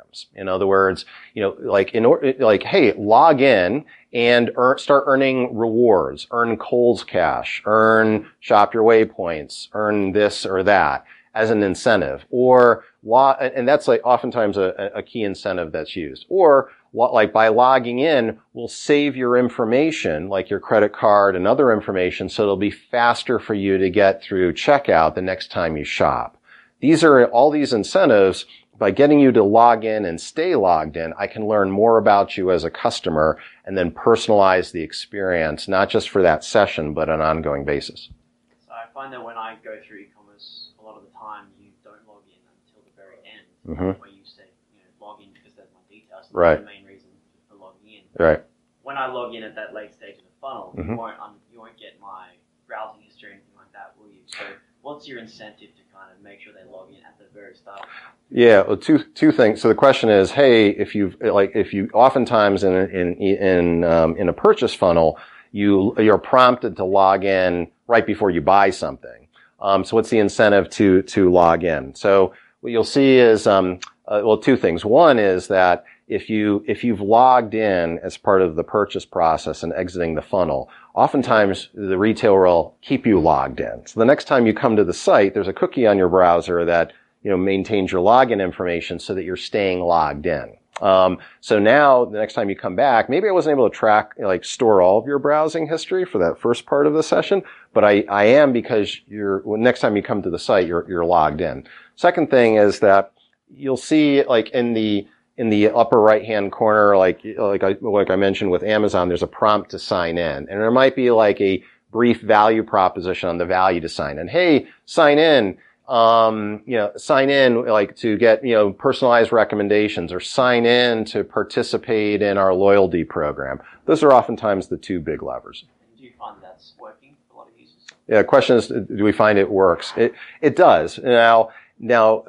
programs. In other words, you know, like in or, like, hey, log in and earn, start earning rewards, earn Kohl's Cash, earn Shop Your Way points, earn this or that as an incentive. Or, and that's like oftentimes a, a key incentive that's used. Or, like by logging in, we'll save your information, like your credit card and other information, so it'll be faster for you to get through checkout the next time you shop. These are all these incentives. By getting you to log in and stay logged in, I can learn more about you as a customer and then personalize the experience, not just for that session, but on an ongoing basis. So I find that when I go through e-commerce, a lot of the time you don't log in until the very end, mm-hmm. where you say, you know, log in because there's my details. Right. That's the main reason for logging in. Right. When I log in at that late stage of the funnel, mm-hmm. you won't un- you won't get my browsing history or anything like that, will you? So what's your incentive to kind of make sure they log in at the very start? Yeah, well, two two things. So the question is, hey, if you've like if you oftentimes in in in um, in a purchase funnel, you you're prompted to log in right before you buy something. Um, so what's the incentive to to log in? So what you'll see is um, uh, well, two things. One is that if you if you've logged in as part of the purchase process and exiting the funnel, oftentimes the retailer will keep you logged in. So the next time you come to the site, there's a cookie on your browser that you know maintains your login information so that you're staying logged in. Um, so now the next time you come back, maybe I wasn't able to track like store all of your browsing history for that first part of the session, but I I am because you're well, next time you come to the site, you're you're logged in. Second thing is that you'll see like in the in the upper right-hand corner, like, like I, like I mentioned with Amazon, there's a prompt to sign in. And there might be like a brief value proposition on the value to sign in. Hey, sign in, um, you know, sign in like to get, you know, personalized recommendations, or sign in to participate in our loyalty program. Those are oftentimes the two big levers. Do you find that's working for a lot of users? Yeah, the question is, do we find it works? It, it does. Now, Now,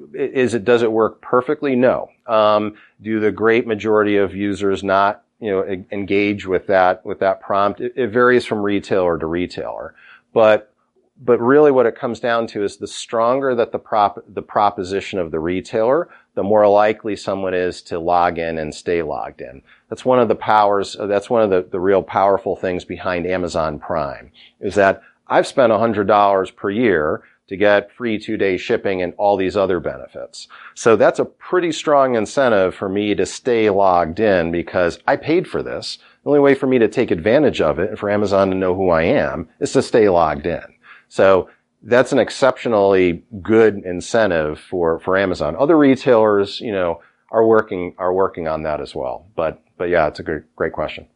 is it, does it work perfectly? No. Um, do the great majority of users not, you know, engage with that, with that prompt? It, it varies from retailer to retailer. But, but really what it comes down to is the stronger that the prop, the proposition of the retailer, the more likely someone is to log in and stay logged in. That's one of the powers, that's one of the, the real powerful things behind Amazon Prime, is that I've spent one hundred dollars per year to get free two-day shipping and all these other benefits. So that's a pretty strong incentive for me to stay logged in because I paid for this. The only way for me to take advantage of it and for Amazon to know who I am is to stay logged in. So that's an exceptionally good incentive for, for Amazon. Other retailers, you know, are working, are working on that as well. But, but yeah, it's a great, great question.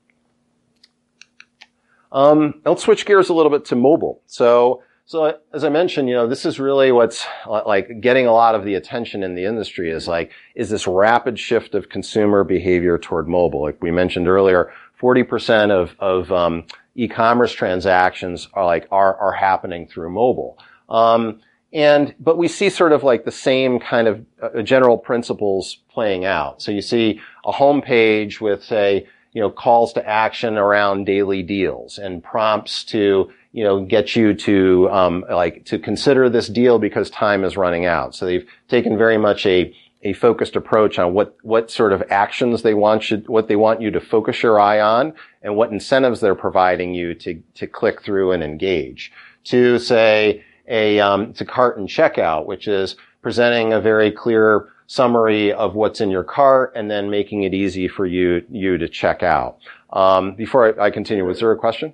Um, let's switch gears a little bit to mobile. So, So as I mentioned, you know, this is really what's like getting a lot of the attention in the industry is like, is this rapid shift of consumer behavior toward mobile. Like we mentioned earlier, forty percent of, of, um, e-commerce transactions are like, are, are happening through mobile. Um, and, but we see sort of like the same kind of uh, general principles playing out. So you see a home page with, say, you know, calls to action around daily deals and prompts to, you know, get you to, um, like, to consider this deal because time is running out. So they've taken very much a, a focused approach on what, what sort of actions they want you, what they want you to focus your eye on and what incentives they're providing you to, to click through and engage. To say a, um, to cart and checkout, which is presenting a very clear summary of what's in your cart and then making it easy for you, you to check out. Um, before I, I continue, was there a question?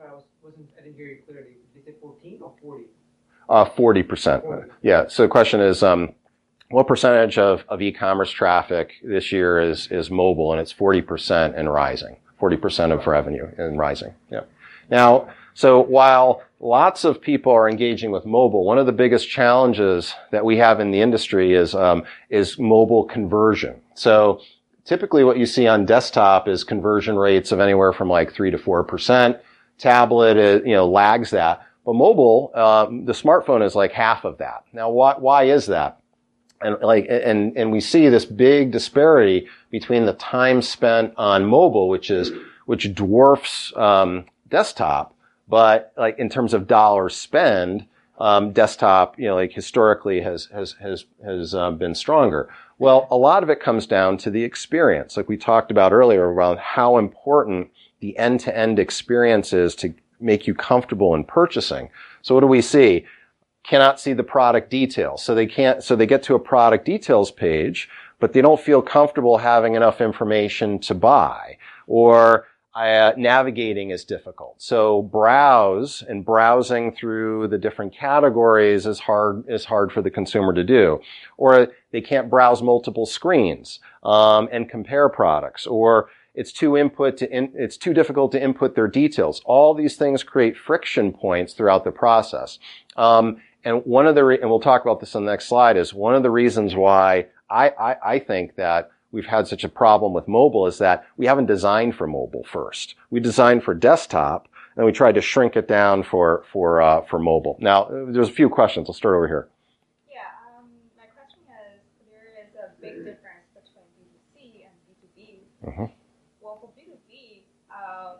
fourteen or forty? Uh, forty percent. Yeah. So the question is, um, what percentage of, of e-commerce traffic this year is, is mobile? And it's forty percent and rising. forty percent of revenue and rising. Yeah. Now, so while lots of people are engaging with mobile, one of the biggest challenges that we have in the industry is, um, is mobile conversion. So typically what you see on desktop is conversion rates of anywhere from like three to four percent. Tablet, is, you know, lags that. But mobile, um, the smartphone is like half of that. Now, why, why is that? And like, and, and we see this big disparity between the time spent on mobile, which is, which dwarfs, um, desktop, but like in terms of dollars spend, um, desktop, you know, like historically has, has, has, has, uh, been stronger. Well, a lot of it comes down to the experience, like we talked about earlier, around how important the end-to-end experience is to make you comfortable in purchasing. So what do we see? Cannot see the product details. So they can't, so they get to a product details page, but they don't feel comfortable having enough information to buy, or uh, navigating is difficult. So browse and browsing through the different categories is hard, is hard for the consumer to do. Or they can't browse multiple screens, um, and compare products, or it's too input to in, it's too difficult to input their details. All these things create friction points throughout the process. Um, and one of the, re- and we'll talk about this on the next slide, is one of the reasons why I, I, I think that we've had such a problem with mobile is that we haven't designed for mobile first. We designed for desktop, and we tried to shrink it down for, for, uh, for mobile. Now, there's a few questions. I'll start over here. Yeah, um, my question is, there is a big difference between B two C and B two B. Mm-hmm. Well, for B two B, um,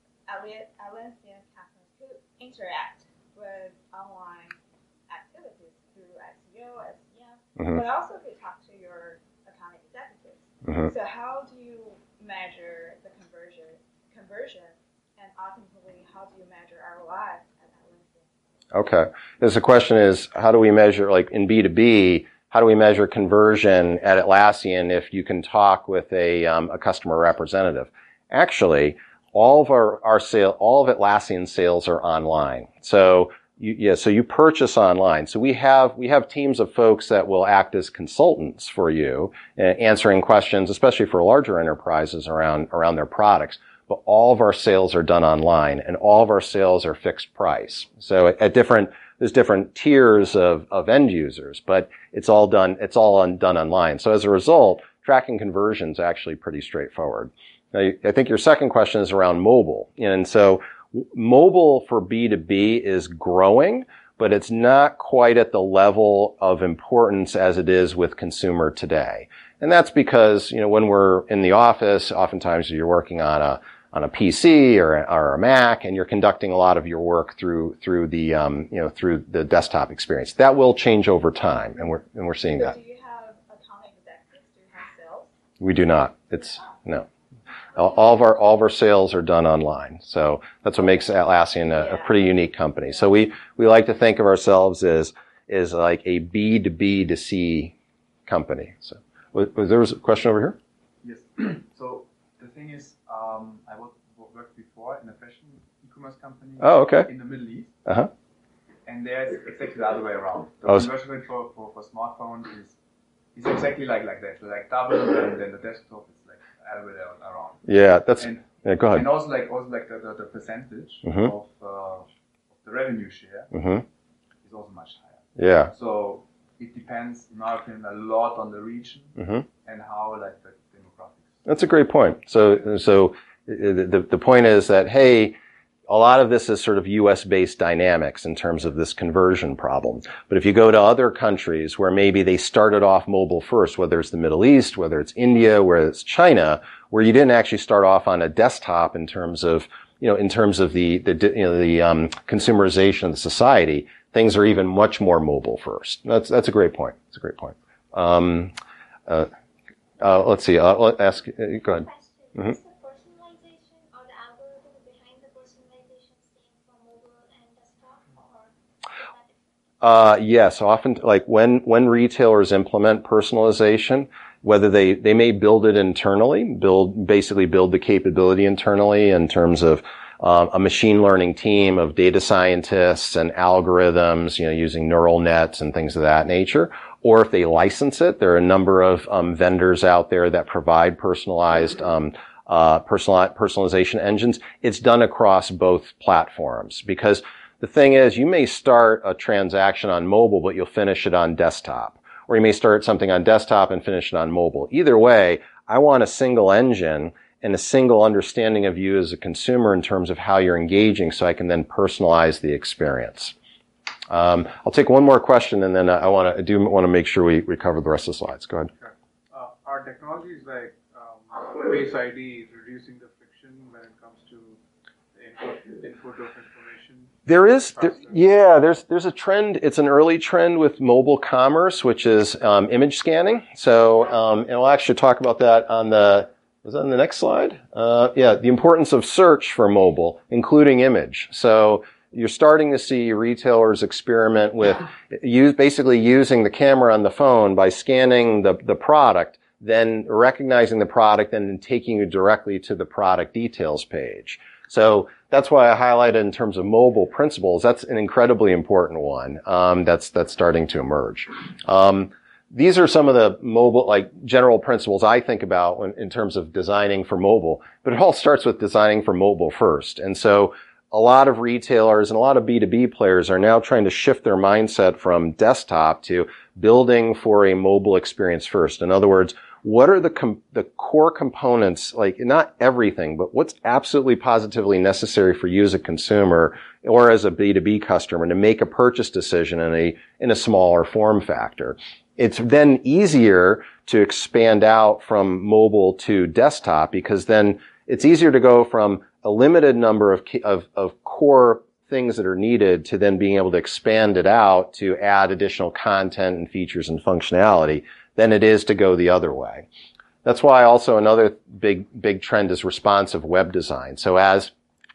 Atlassian customers could interact with online activities through S E O, S E M, Mm-hmm. but also could talk to your account executives. Mm-hmm. So how do you measure the conversion, conversion, and ultimately, how do you measure R O I at Atlassian? Okay. Because the question is, how do we measure, like in B two B, how do we measure conversion at Atlassian if you can talk with a, um, a customer representative? Actually, all of our, our sale, all of Atlassian sales are online. So, you, yeah, so you purchase online. So we have, we have teams of folks that will act as consultants for you, uh, answering questions, especially for larger enterprises around, around their products. But all of our sales are done online, and all of our sales are fixed price. So at, at different, there's different tiers of, of end users, but it's all done, it's all on, done online. So as a result, tracking conversion is actually pretty straightforward. Now, I think your second question is around mobile. And so mobile for B two B is growing, but it's not quite at the level of importance as it is with consumer today. And that's because, you know, when we're in the office, oftentimes you're working on a, on a P C or a, or a Mac, and you're conducting a lot of your work through, through the, um, you know, through the desktop experience. That will change over time, and we're, and we're seeing So that. do you have account executives? Do you have sales? We do not. It's, no. All of our, all of our sales are done online. So that's what makes Atlassian a, a pretty unique company. So we, we like to think of ourselves as, as like a B to B to C company. So was, was there was a question over here? Yes. So the thing is, um, I worked, worked before in a fashion e-commerce company. Oh, okay. In the Middle East. Uh-huh. And there's exactly the other way around. The Oh, conversion rate for, for, for smartphone is, is exactly like, like that. So like double, and then the desktop is like other way around. Yeah, that's, and, yeah, go ahead. And also like, also like the, the, the percentage mm-hmm. of, uh, of the revenue share mm-hmm. is also much higher. Yeah. So it depends, in my opinion, a lot on the region mm-hmm. and how like the demographics. That's a great point. So, so the, the point is that, hey, a lot of this is sort of U S-based dynamics in terms of this conversion problem. But if you go to other countries where maybe they started off mobile first, whether it's the Middle East, whether it's India, whether it's China, where you didn't actually start off on a desktop in terms of, you know, in terms of the, the, you know, the, um, consumerization of the society, things are even much more mobile first. That's, that's a great point. That's a great point. Um, uh, uh, let's see, uh, let ask, uh, go ahead. Mm-hmm. Uh, yes, often, like when, when retailers implement personalization, whether they, they may build it internally, build, basically build the capability internally in terms of, um, a machine learning team of data scientists and algorithms, you know, using neural nets and things of that nature. Or if they license it, there are a number of, um, vendors out there that provide personalized, um, uh, personal, personalization engines. It's done across both platforms because the thing is, you may start a transaction on mobile, but you'll finish it on desktop. Or you may start something on desktop and finish it on mobile. Either way, I want a single engine and a single understanding of you as a consumer in terms of how you're engaging so I can then personalize the experience. Um, I'll take one more question and then I want to, I do want to make sure we, we cover the rest of the slides. Go ahead. Sure. Uh, our technologies like um, Face I D is reducing the friction when it comes to the input, input of information There is, there, yeah, there's, there's a trend. It's an early trend with mobile commerce, which is, um, image scanning. So, um, and we'll actually talk about that on the, was that on the next slide? Uh, yeah, the importance of search for mobile, including image. So you're starting to see retailers experiment with use, basically using the camera on the phone by scanning the, the product, then recognizing the product and then taking you directly to the product details page. So that's why I highlighted in terms of mobile principles. That's an incredibly important one. Um, that's that's starting to emerge. Um, these are some of the mobile, like general principles I think about when, in terms of designing for mobile. But it all starts with designing for mobile first. And so a lot of retailers and a lot of B two B players are now trying to shift their mindset from desktop to building for a mobile experience first. In other words, what are the com- the core components, like not everything, but what's absolutely positively necessary for you as a consumer or as a B two B customer to make a purchase decision in a in a smaller form factor? It's then easier to expand out from mobile to desktop because then it's easier to go from a limited number of of, of core things that are needed to then being able to expand it out to add additional content and features and functionality than it is to go the other way. That's why also another big, big trend is responsive web design. So as,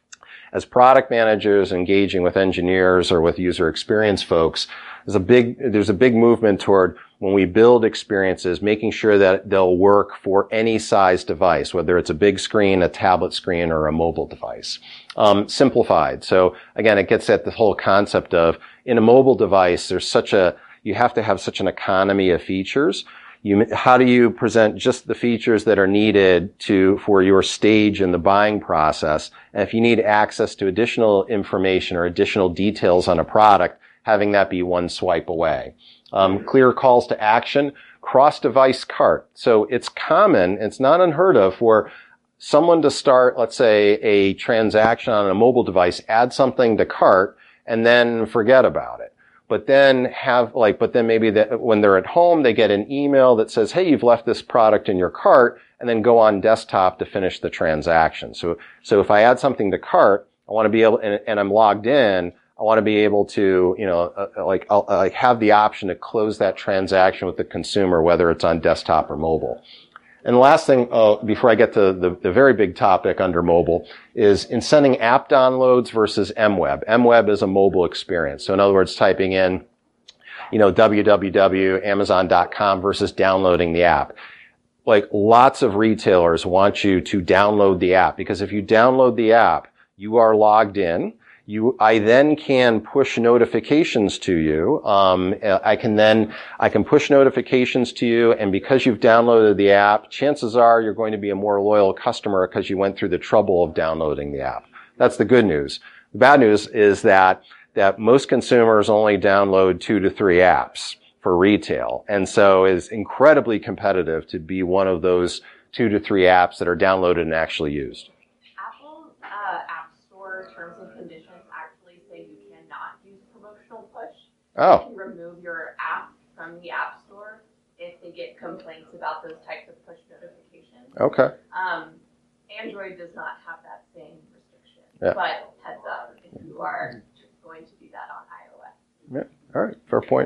as product managers engaging with engineers or with user experience folks, there's a big, there's a big movement toward when we build experiences, making sure that they'll work for any size device, whether it's a big screen, a tablet screen, or a mobile device. Um, simplified. So again, it gets at the whole concept of in a mobile device, there's such a, you have to have such an economy of features. You, how do you present just the features that are needed to, for your stage in the buying process? And if you need access to additional information or additional details on a product, having that be one swipe away. Um, clear calls to action, cross-device cart. So it's common, it's not unheard of for someone to start, let's say, a transaction on a mobile device, add something to cart, and then forget about it. But then have, like, but then maybe that when they're at home, they get an email that says, hey, you've left this product in your cart, and then go on desktop to finish the transaction. So, so if I add something to cart, I want to be able, and, and I'm logged in, I want to be able to, you know, uh, like, I'll, uh, have the option to close that transaction with the consumer, whether it's on desktop or mobile. And the last thing, uh, before I get to the, the very big topic under mobile, is in sending app downloads versus M Web. M Web is a mobile experience. So in other words, typing in, you know, w w w dot amazon dot com versus downloading the app. Like lots of retailers want you to download the app because if you download the app, you are logged in. You, I then can push notifications to you. Um, I can then, I can push notifications to you, and because you've downloaded the app, chances are you're going to be a more loyal customer because you went through the trouble of downloading the app. That's the good news. The bad news is that, that most consumers only download two to three apps for retail, and so it's incredibly competitive to be one of those two to three apps that are downloaded and actually used. Apple's uh, App Store terms and conditions actually say you cannot use promotional push. Oh. You can remove your app from the App Store if they get complaints about those types of push notifications. Okay. Um, Android does not have that same restriction, Yeah. but heads up if you are going to do that on iOS. Yeah. All right. Fair point.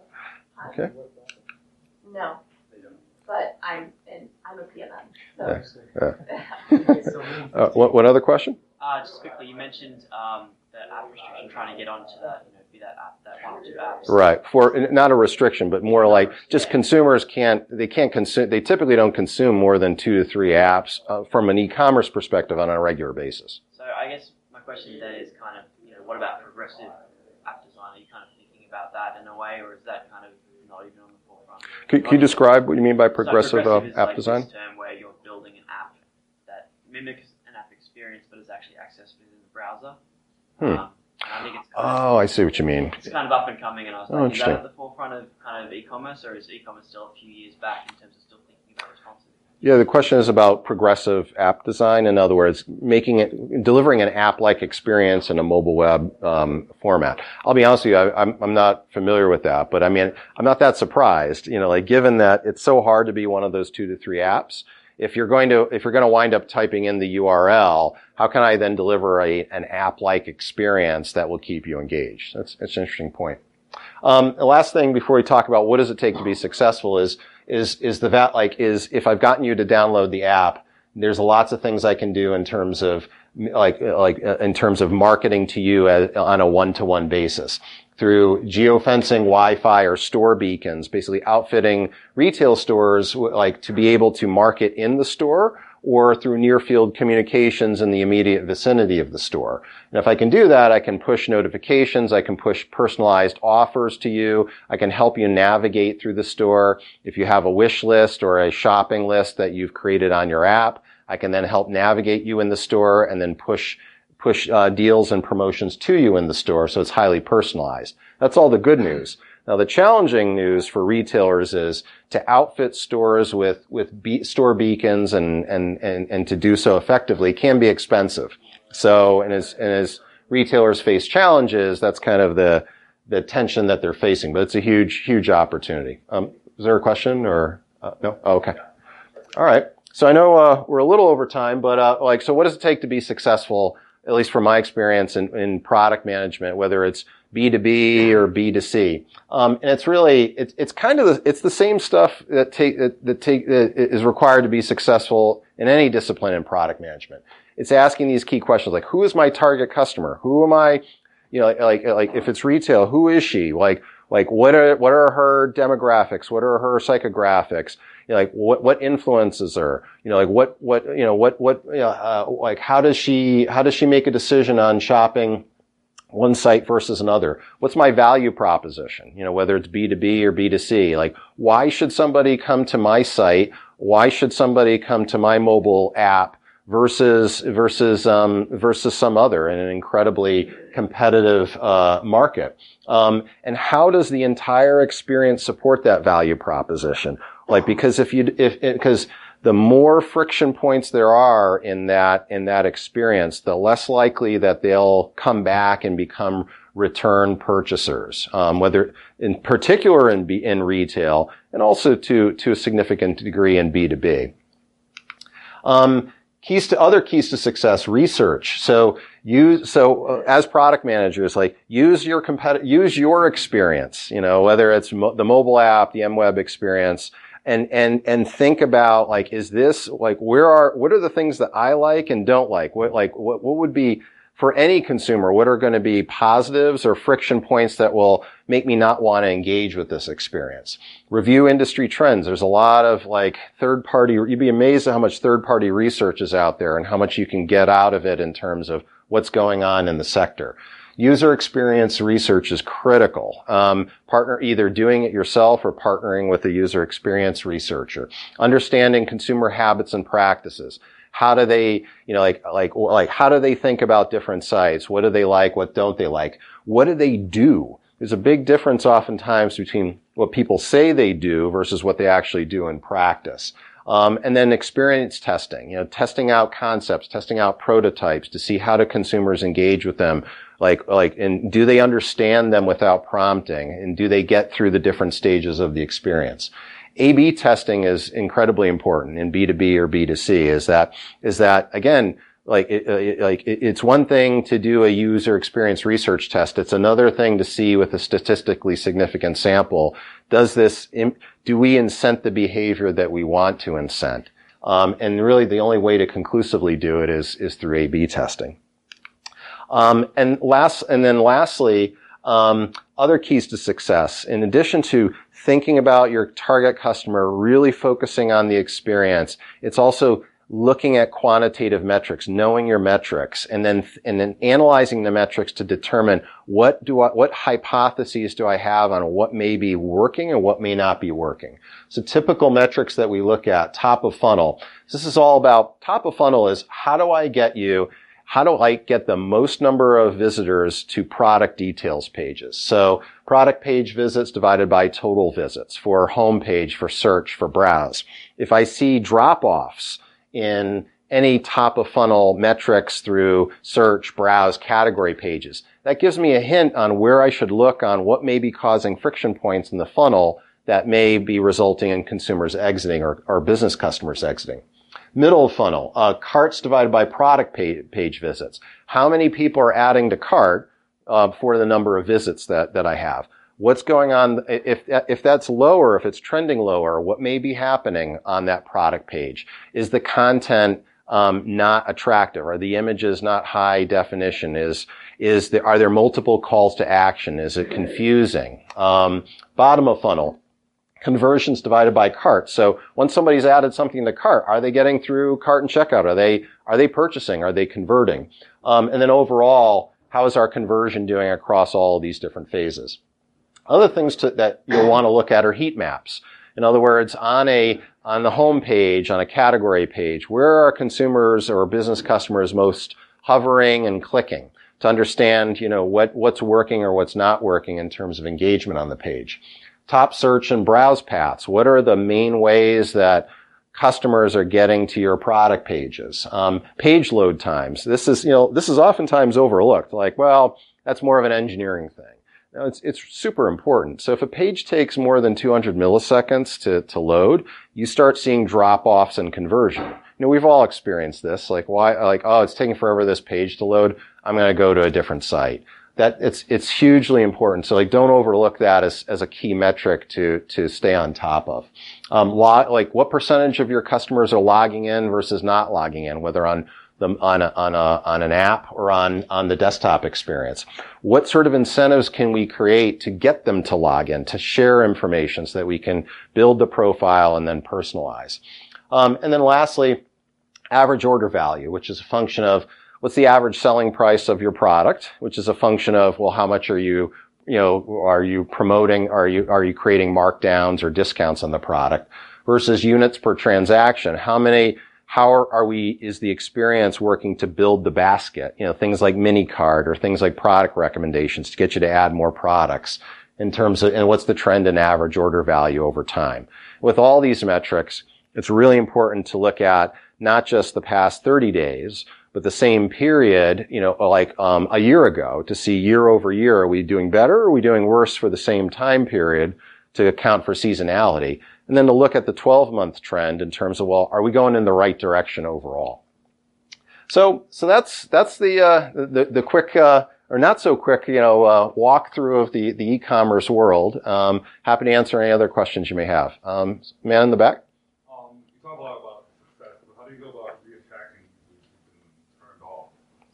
Okay. No, but I'm and I'm a P M M. So. Yeah. Uh, what, what other question? Uh, just quickly, you mentioned um, the app restriction, trying to get onto that, you know, be that app, that one or two apps. Right. For not a restriction, but more like just consumers can't, they can't consume, they typically don't consume more than two to three apps uh, from an e-commerce perspective on a regular basis. So I guess my question then is kind of, you know, what about progressive app design? Are you kind of thinking about that in a way, or is that kind of not even on the forefront? Can, can you describe what you mean by progressive, so uh, progressive app like design? This term where you're building an app that mimics an app experience, but is actually accessed within the browser. Hmm. Um, I think it's kind of, Oh, I see what you mean. it's kind of up and coming, and I was Oh, like, is that interesting. at the forefront of kind of e-commerce, or is e-commerce still a few years back in terms of still thinking about responsive? Yeah, the question is about progressive app design. In other words, making it, delivering an app-like experience in a mobile web um, format. I'll be honest with you, I, I'm, I'm not familiar with that, but I mean, I'm not that surprised. You know, like given that it's so hard to be one of those two to three apps, if you're going to, if you're going to wind up typing in the U R L, how can I then deliver a, an app-like experience that will keep you engaged? That's, that's an interesting point. Um, the last thing before we talk about what does it take to be successful is, is, is the vat, like, is if I've gotten you to download the app, there's lots of things I can do in terms of, like, like, uh, in terms of marketing to you as, on a one-to-one basis. Through geofencing, Wi-Fi, or store beacons, basically outfitting retail stores, like, to be able to market in the store, or through near-field communications in the immediate vicinity of the store. And if I can do that, I can push notifications, I can push personalized offers to you, I can help you navigate through the store. If you have a wish list or a shopping list that you've created on your app, I can then help navigate you in the store and then push push uh, deals and promotions to you in the store, so it's highly personalized. That's all the good news. Now, the challenging news for retailers is to outfit stores with with be- store beacons and, and and and to do so effectively can be expensive. So, and as and as retailers face challenges, that's kind of the the tension that they're facing. But it's a huge huge opportunity. Um, is there a question or uh, no? Oh, okay. All right. So I know uh, we're a little over time, but uh, like, so what does it take to be successful? At least from my experience in, in product management, whether it's B two B or B two C. Um, and it's really, it's, it's kind of, the, it's the same stuff that take, that, that take, that is required to be successful in any discipline in product management. It's asking these key questions, like, who is my target customer? Who am I, you know, like, like, if it's retail, who is she? Like, like, what are, what are her demographics? What are her psychographics? You know, like, what, what influences her? You know, like, what, what, you know, what, what, you know, uh, like, how does she, how does she make a decision on shopping one site versus another? What's my value proposition? You know, whether it's B two B or B two C. Like, why should somebody come to my site? Why should somebody come to my mobile app versus, versus, um, versus some other in an incredibly competitive, uh, market? Um, and how does the entire experience support that value proposition? Like, because if you, if, because the more friction points there are in that, in that experience, the less likely that they'll come back and become return purchasers. Um, whether, in particular in, B, in retail, and also to, to a significant degree in B two B. Um, Keys to other keys to success, research. So use, so uh, as product managers, like, use your compet, use your experience, you know, whether it's mo- the mobile app, the M Web experience, and, and, and think about, like, is this, like, where are, what are the things that I like and don't like? What, like, what, what would be, for any consumer, what are going to be positives or friction points that will make me not want to engage with this experience? Review industry trends. There's a lot of, like, third party, you'd be amazed at how much third party research is out there and how much you can get out of it in terms of what's going on in the sector. User experience research is critical. Um, partner, either doing it yourself or partnering with a user experience researcher. Understanding consumer habits and practices. How do they, you know, like, like, like, how do they think about different sites? What do they like? What don't they like? What do they do? There's a big difference oftentimes between what people say they do versus what they actually do in practice. Um, and then experience testing, you know, testing out concepts, testing out prototypes to see how do consumers engage with them. Like, like, and do they understand them without prompting? And do they get through the different stages of the experience? A B testing is incredibly important in B two B or B two C. Is that, is that, again, like, it, it, like, it, it's one thing to do a user experience research test. It's another thing to see with a statistically significant sample. Does this, do we incent the behavior that we want to incent? Um, and really the only way to conclusively do it is, is through A B testing. Um, and last, and then lastly, um, other keys to success. In addition to thinking about your target customer, really focusing on the experience, it's also looking at quantitative metrics, knowing your metrics, and then and then analyzing the metrics to determine what do I, what hypotheses do I have on what may be working and what may not be working. So typical metrics that we look at, top of funnel. This is all about, top of funnel is how do I get you How do I get the most number of visitors to product details pages? So product page visits divided by total visits for home page, for search, for browse. If I see drop-offs in any top of funnel metrics through search, browse, category pages, that gives me a hint on where I should look on what may be causing friction points in the funnel that may be resulting in consumers exiting or, or business customers exiting. Middle funnel, uh, carts divided by product page, page visits. How many people are adding to cart uh, for the number of visits that, that I have? What's going on? If, if that's lower, if it's trending lower, what may be happening on that product page? Is the content um, not attractive? Are the images not high definition? Is, is there, are there multiple calls to action? Is it confusing? Um, bottom of funnel, conversions divided by cart. So once somebody's added something to cart, are they getting through cart and checkout? Are they, are they purchasing? Are they converting? Um, and then overall, how is our conversion doing across all of these different phases? Other things to, that you'll want to look at are heat maps. In other words, on a, on the home page, on a category page, where are consumers or business customers most hovering and clicking to understand, you know, what, what's working or what's not working in terms of engagement on the page. Top search and browse paths. What are the main ways that customers are getting to your product pages? Um, page load times. This is, you know, this is oftentimes overlooked. Like, well, that's more of an engineering thing. No, it's, it's super important. So if a page takes more than two hundred milliseconds to, to load, you start seeing drop-offs in conversion. You know, we've all experienced this. Like, why, like, oh, it's taking forever this page to load. I'm going to go to a different site. That, it's, it's hugely important. So, like, don't overlook that as, as a key metric to, to stay on top of. Um, log, like, what percentage of your customers are logging in versus not logging in, whether on the, on a, on a, on an app or on, on the desktop experience? What sort of incentives can we create to get them to log in, to share information so that we can build the profile and then personalize? Um, and then lastly, average order value, which is a function of what's the average selling price of your product, which is a function of, well, how much are you, you know, are you promoting, are you, are you creating markdowns or discounts on the product versus units per transaction? How many, how are, are we, is the experience working to build the basket? You know, things like mini cart or things like product recommendations to get you to add more products in terms of, and what's the trend in average order value over time? With all these metrics, it's really important to look at not just the past thirty days, but the same period, you know, like um, a year ago, to see year over year, are we doing better or are we doing worse for the same time period to account for seasonality? And then to look at the twelve-month trend in terms of, well, are we going in the right direction overall? So, so that's that's the uh, the, the quick uh, or not so quick, you know, uh, walkthrough of the the e-commerce world. Um, happy to answer any other questions you may have. Um, man in the back. Um, you talk a lot about success, but how do you go about re-attracting users who've been turned off?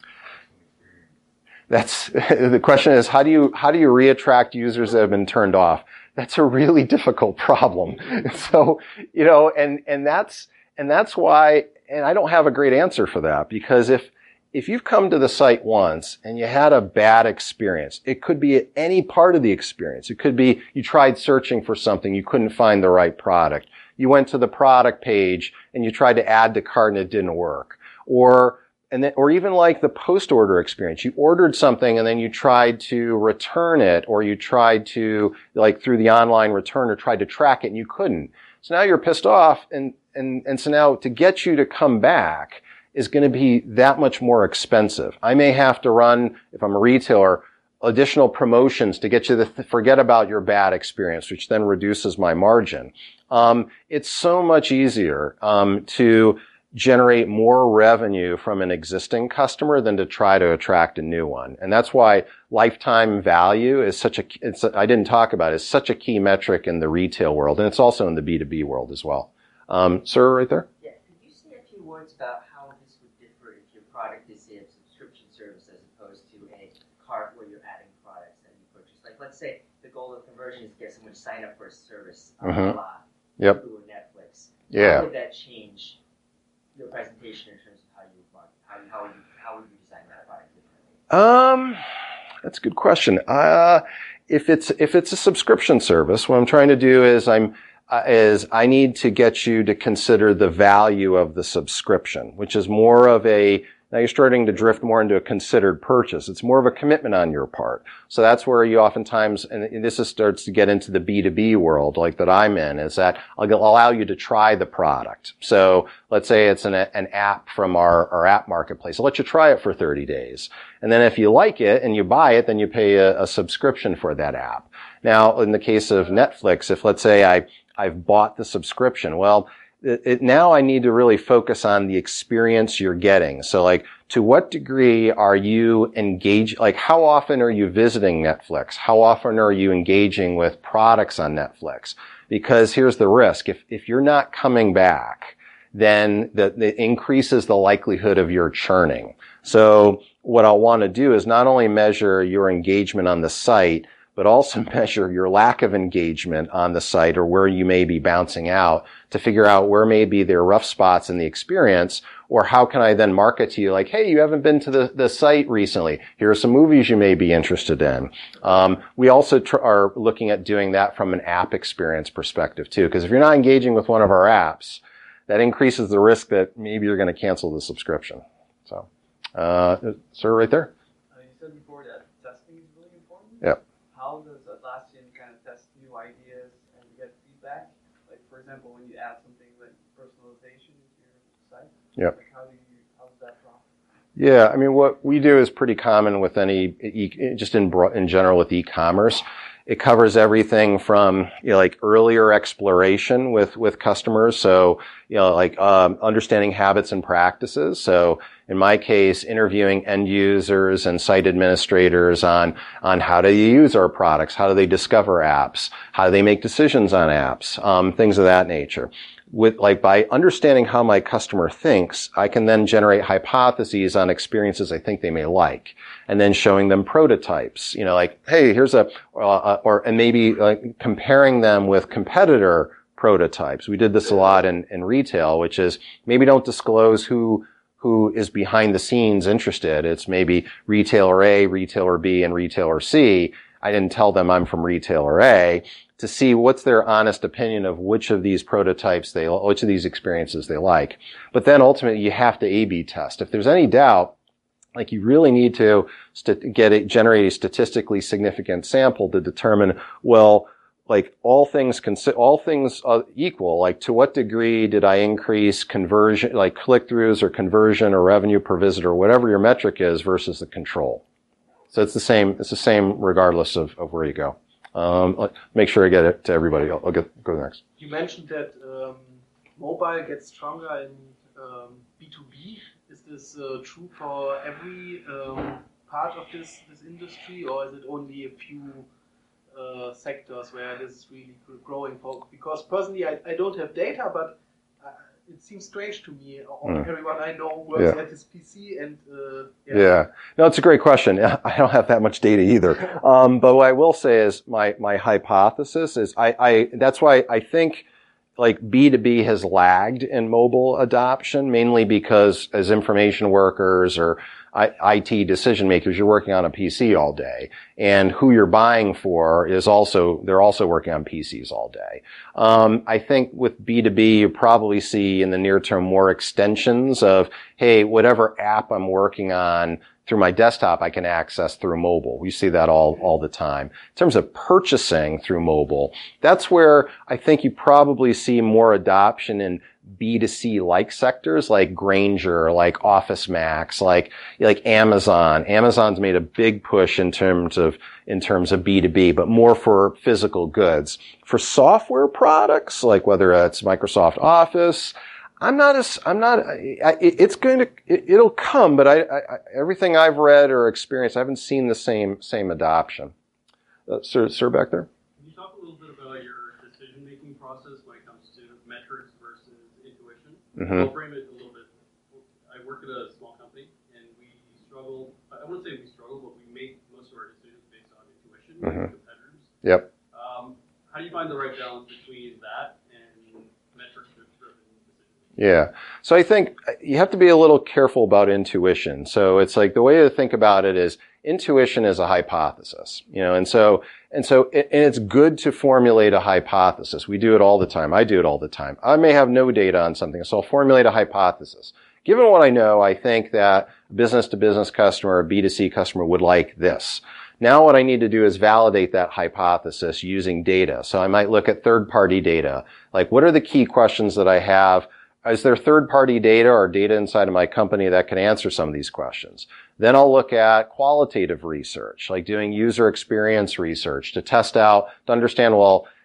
That's the question is how do you how do you re-attract users that have been turned off? That's a really difficult problem. So, you know, and and that's and that's why, and I don't have a great answer for that, because if if you've come to the site once and you had a bad experience, it could be at any part of the experience. It could be you tried searching for something, you couldn't find the right product. You went to the product page and you tried to add to cart and it didn't work. Or And then, or even like the post-order experience. You ordered something and then you tried to return it, or you tried to, like through the online return, or tried to track it and you couldn't. So now you're pissed off, and, and, and so now to get you to come back is going to be that much more expensive. I may have to run, if I'm a retailer, additional promotions to get you to th- forget about your bad experience, which then reduces my margin. Um, it's so much easier, um, to generate more revenue from an existing customer than to try to attract a new one. And that's why lifetime value is such a, it's a, I didn't talk about it, is such a key metric in the retail world. And it's also in the B two B world as well. Um, sir, right there? Yeah, could you say a few words about how this would differ if your product is a subscription service as opposed to a cart where you're adding products that you purchase? Like, let's say the goal of conversion is to get someone to sign up for a service on mm-hmm. Yep. Hulu or Netflix. Yeah. How would that change your presentation in terms of how you market, how you, how would you, how would you design that product differently? Um, that's a good question. Uh, if it's, if it's a subscription service, what I'm trying to do is I'm, uh, is I need to get you to consider the value of the subscription, which is more of a, now you're starting to drift more into a considered purchase. It's more of a commitment on your part. So that's where you oftentimes, and this is, starts to get into the B two B world like that I'm in, is that I'll allow you to try the product. So let's say it's an, an app from our, our app marketplace. I'll let you try it for thirty days. And then if you like it and you buy it, then you pay a, a subscription for that app. Now, in the case of Netflix, if let's say I, I've bought the subscription, well, it, it, now I need to really focus on the experience you're getting. So like, to what degree are you engaged? Like, how often are you visiting Netflix? How often are you engaging with products on Netflix? Because here's the risk. If, if you're not coming back, then that increases the likelihood of your churning. So what I'll want to do is not only measure your engagement on the site, but also measure your lack of engagement on the site or where you may be bouncing out to figure out where maybe there are rough spots in the experience, or how can I then market to you like, hey, you haven't been to the, the site recently. Here are some movies you may be interested in. Um, we also tr- are looking at doing that from an app experience perspective too, because if you're not engaging with one of our apps, that increases the risk that maybe you're going to cancel the subscription. So, uh, sir, right there. Uh, you said before that testing is really important. Yeah. How does Atlassian kind of test new ideas and get feedback? Like, for example, when you add something like personalization to your site. Yeah. Like how do you, how's that process? Yeah, I mean, what we do is pretty common with any, e- just in bro- in general with e-commerce. It covers everything from, you know, like earlier exploration with, with customers. So, you know, like, um, understanding habits and practices. So in my case, interviewing end users and site administrators on, on how do you use our products? How do they discover apps? How do they make decisions on apps? Um, things of that nature. With, like, by understanding how my customer thinks, I can then generate hypotheses on experiences I think they may like, and then showing them prototypes. You know, like, hey, here's a, uh, or, and maybe like comparing them with competitor prototypes. We did this a lot in, in retail, which is maybe don't disclose who, who is behind the scenes interested. It's maybe retailer A, retailer B, and retailer C. I didn't tell them I'm from retailer A, to see what's their honest opinion of which of these prototypes they, which of these experiences they like. But then ultimately you have to A B test. If there's any doubt, like you really need to st- get it, generate a statistically significant sample to determine, well, like all things consi- all things uh, equal, like to what degree did I increase conversion, like click-throughs or conversion or revenue per visit or whatever your metric is versus the control. So it's the same, it's the same regardless of, of where you go. Um, make sure I get it to everybody. I'll, I'll get, go next. You mentioned that um, mobile gets stronger in um, B two B. Is this uh, true for every um, part of this, this industry, or is it only a few uh, sectors where this is really growing? For? Because personally, I, I don't have data, but uh, it seems strange to me. Mm. Everyone I know works yeah. at his P C, and uh, yeah. yeah, no, it's a great question. I don't have that much data either. um, but what I will say is my my hypothesis is I, I that's why I think like B two B has lagged in mobile adoption, mainly because as information workers or I T decision makers, you're working on a P C all day, and who you're buying for is also, they're also working on P Cs all day. Um, I think with B two B, you probably see in the near term more extensions of, hey, whatever app I'm working on through my desktop, I can access through mobile. We see that all, all the time. In terms of purchasing through mobile, that's where I think you probably see more adoption in B two C like sectors like Grainger, like OfficeMax, like, like Amazon. Amazon's made a big push in terms of, in terms of B two B, but more for physical goods. For software products, like whether it's Microsoft Office, I'm not as, I'm not, I, it's going to, it, it'll come, but I, I, everything I've read or experienced, I haven't seen the same, same adoption. Uh, sir, sir, back there? Can you talk a little bit about your decision-making process when it comes to metrics versus intuition? Mm-hmm. I'll frame it a little bit. I work at a small company, and we struggle, I wouldn't say we struggle, but we make most of our decisions based on intuition, Mm-hmm. like competitors. Yep. Um, how do you find the right balance between that and metrics-driven decisions? Yeah. So I think you have to be a little careful about intuition. So it's like the way to think about it is intuition is a hypothesis, you know, and so, and so, and it's good to formulate a hypothesis. We do it all the time. I do it all the time. I may have no data on something, so I'll formulate a hypothesis. Given what I know, I think that a business-to-business customer or a B two C customer would like this. Now what I need to do is validate that hypothesis using data. So I might look at third-party data. Like, what are the key questions that I have? Is there third-party data or data inside of my company that can answer some of these questions? Then I'll look at qualitative research, like doing user experience research to test out, to understand, well,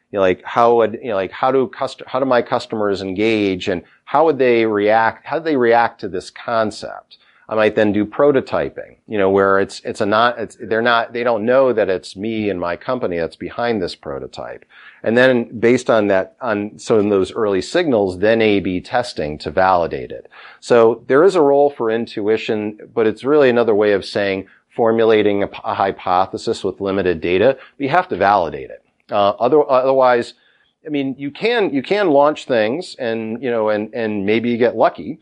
you know, like how would, you know, like how do cust- how do my customers engage, and how would they react, how do they react to this concept? I might then do prototyping, you know, where it's, it's a not, it's, they're not, they don't know that it's me and my company that's behind this prototype. And then based on that, on, so in those early signals, then A B testing to validate it. So there is a role for intuition, but it's really another way of saying formulating a, a hypothesis with limited data, but you have to validate it. Uh, other, otherwise, I mean, you can, you can launch things and, you know, and, and maybe you get lucky.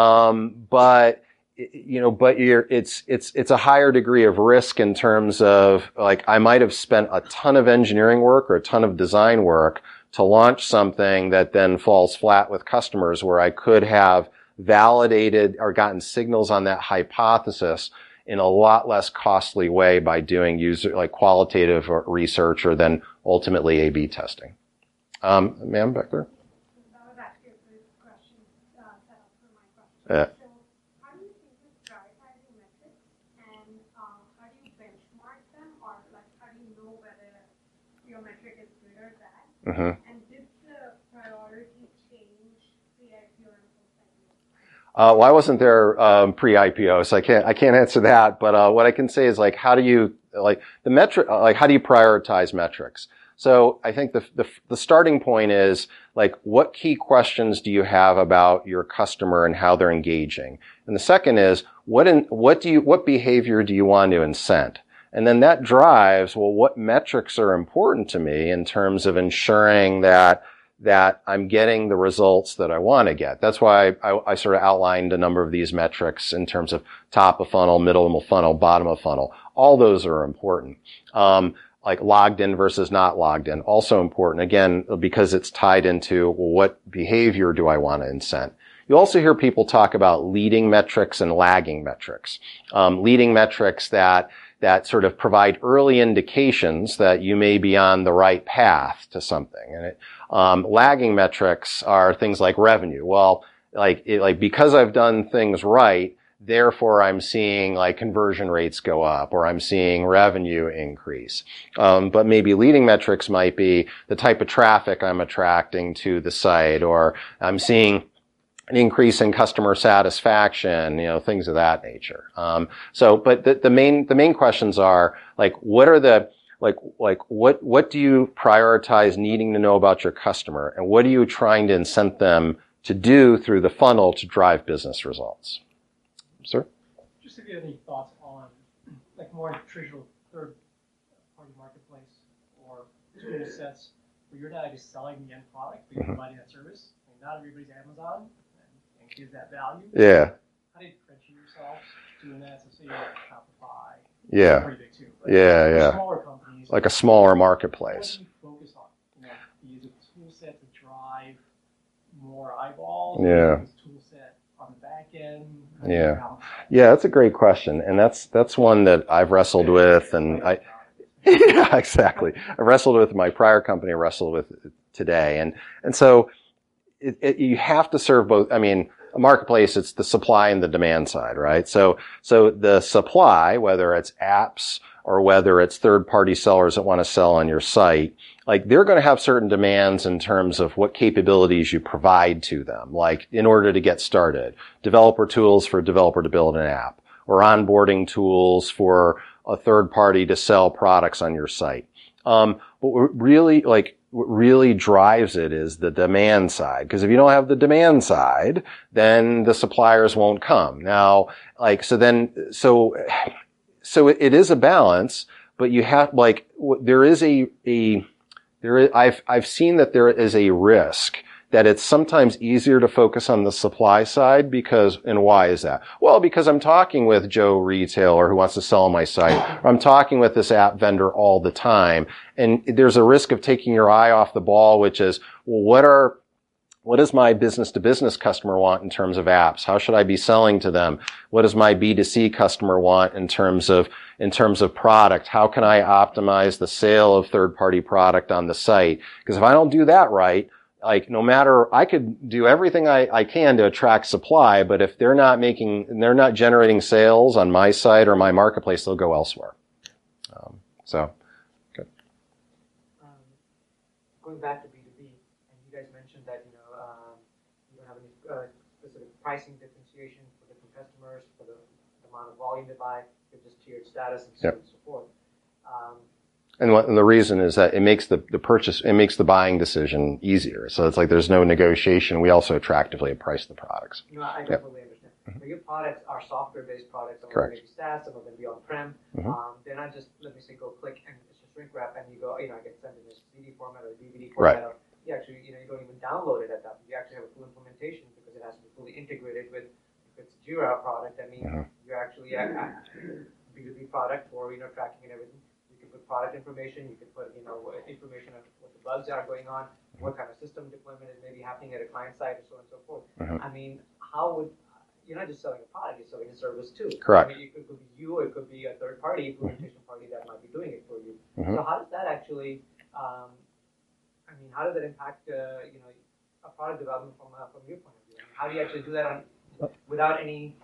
Um, but, you know, but you're, it's, it's, it's a higher degree of risk in terms of, like, I might have spent a ton of engineering work or a ton of design work to launch something that then falls flat with customers, where I could have validated or gotten signals on that hypothesis in a lot less costly way by doing user, like qualitative research or then ultimately A B testing. Um, ma'am, back there? That was actually a good question, uh, set up for my question. Uh, So how do you think with prioritizing metrics, and uh, how do you benchmark them, or like how do you know whether your metric is good or bad? mm-hmm. And did the priority change pre-I P O and post-I P O? Uh, well, I wasn't there um, pre-I P O, so I can't I can't answer that. But uh, what I can say is, like, how do you like the metric? Like, how do you prioritize metrics? So I think the, the the starting point is, like, what key questions do you have about your customer and how they're engaging? And the second is, what in, what do you what behavior do you want to incent? And then that drives, well, what metrics are important to me in terms of ensuring that that I'm getting the results that I want to get. That's why I, I sort of outlined a number of these metrics in terms of top of funnel, middle of funnel, bottom of funnel. All those are important. Um, like logged in versus not logged in, also important, again, because it's tied into, well, what behavior do I want to incent? You also hear people talk about leading metrics and lagging metrics. Um, leading metrics that that sort of provide early indications that you may be on the right path to something. And it, um, lagging metrics are things like revenue. Well, like, it, like because I've done things right, therefore I'm seeing like conversion rates go up, or I'm seeing revenue increase. Um, but maybe leading metrics might be the type of traffic I'm attracting to the site, or I'm seeing an increase in customer satisfaction, you know, things of that nature. Um, so, but the, the main, the main questions are, like, what are the, like, like, what, what do you prioritize needing to know about your customer? And what are you trying to incent them to do through the funnel to drive business results? Sir? Just if you have any thoughts on, like, more traditional third-party marketplace or tool sets where you're not just selling the end product, but you're Mm-hmm. providing that service. I mean, not everybody's Amazon. Gives that value. Yeah. How do you differentiate yourself doing that? So say you're like Shopify. Yeah. Pretty big too. But yeah, yeah. Smaller companies. Like a smaller marketplace. What do you focus on? You know, do you use a tool set to drive more eyeballs? Yeah. Use a tool set on the back end? Yeah. Yeah, that's a great question. And that's, that's one that I've wrestled with, and I, yeah, exactly. I wrestled with my prior company, I wrestled with today. And, and so it, it, you have to serve both. I mean, a marketplace, it's the supply and the demand side, right? So, so the supply, whether it's apps or whether it's third-party sellers that want to sell on your site, like, they're going to have certain demands in terms of what capabilities you provide to them. Like, in order to get started, developer tools for a developer to build an app, or onboarding tools for a third party to sell products on your site. Um, but what really, like, what really drives it is the demand side. Because if you don't have the demand side, then the suppliers won't come. Now, like, so then, so, so it, it is a balance, but you have, like, there is a, a, there is, I've, I've seen that there is a risk that it's sometimes easier to focus on the supply side because, and why is that? Well, because I'm talking with Joe Retailer who wants to sell on my site, or I'm talking with this app vendor all the time, and there's a risk of taking your eye off the ball, which is, well, what are, what does my business-to-business customer want in terms of apps? How should I be selling to them? What does my B two C customer want in terms of, in terms of product? How can I optimize the sale of third-party product on the site? Because if I don't do that right, like, no matter, I could do everything I, I can to attract supply, but if they're not making, they're not generating sales on my site or my marketplace, they'll go elsewhere. Um, so, good. Um, going back to B two B, and you guys mentioned that you know um, you don't have any uh, specific pricing differentiation for different customers for the, the amount of volume they buy. You're just tiered status and so Yep. on and so forth. Um, And, what, and the reason is that it makes the, the purchase, it makes the buying decision easier. So it's like there's no negotiation. We also attractively price the products. No, I Yep. definitely understand. But your products are software-based products. Some Correct. of them may be SaaS, some of them be on-prem. Mhm. Um, they're not just, let me say, go click and it's just shrink wrap and you go, you know, I get sent in a C D format or a D V D Right. format. Or you actually, you know, you don't even download it at that point. You actually have a full implementation because it has to be fully integrated with, if it's a Jira product, I mean, Mhm. you're actually a, a B two B product for, you know, tracking and everything. You can put product information, you can put, you know, information on what the bugs are going on, what kind of system deployment is maybe happening at a client side, and so on and so forth. Mhm. I mean, how would, you're not just selling a product, you're selling a service too. Correct. I mean, it could be you, it could be a third party implementation party that might be doing it for you. Mhm. So how does that actually, um, I mean, how does that impact, uh, you know, a product development from, uh, from your point of view? I mean, how do you actually do that on, without any,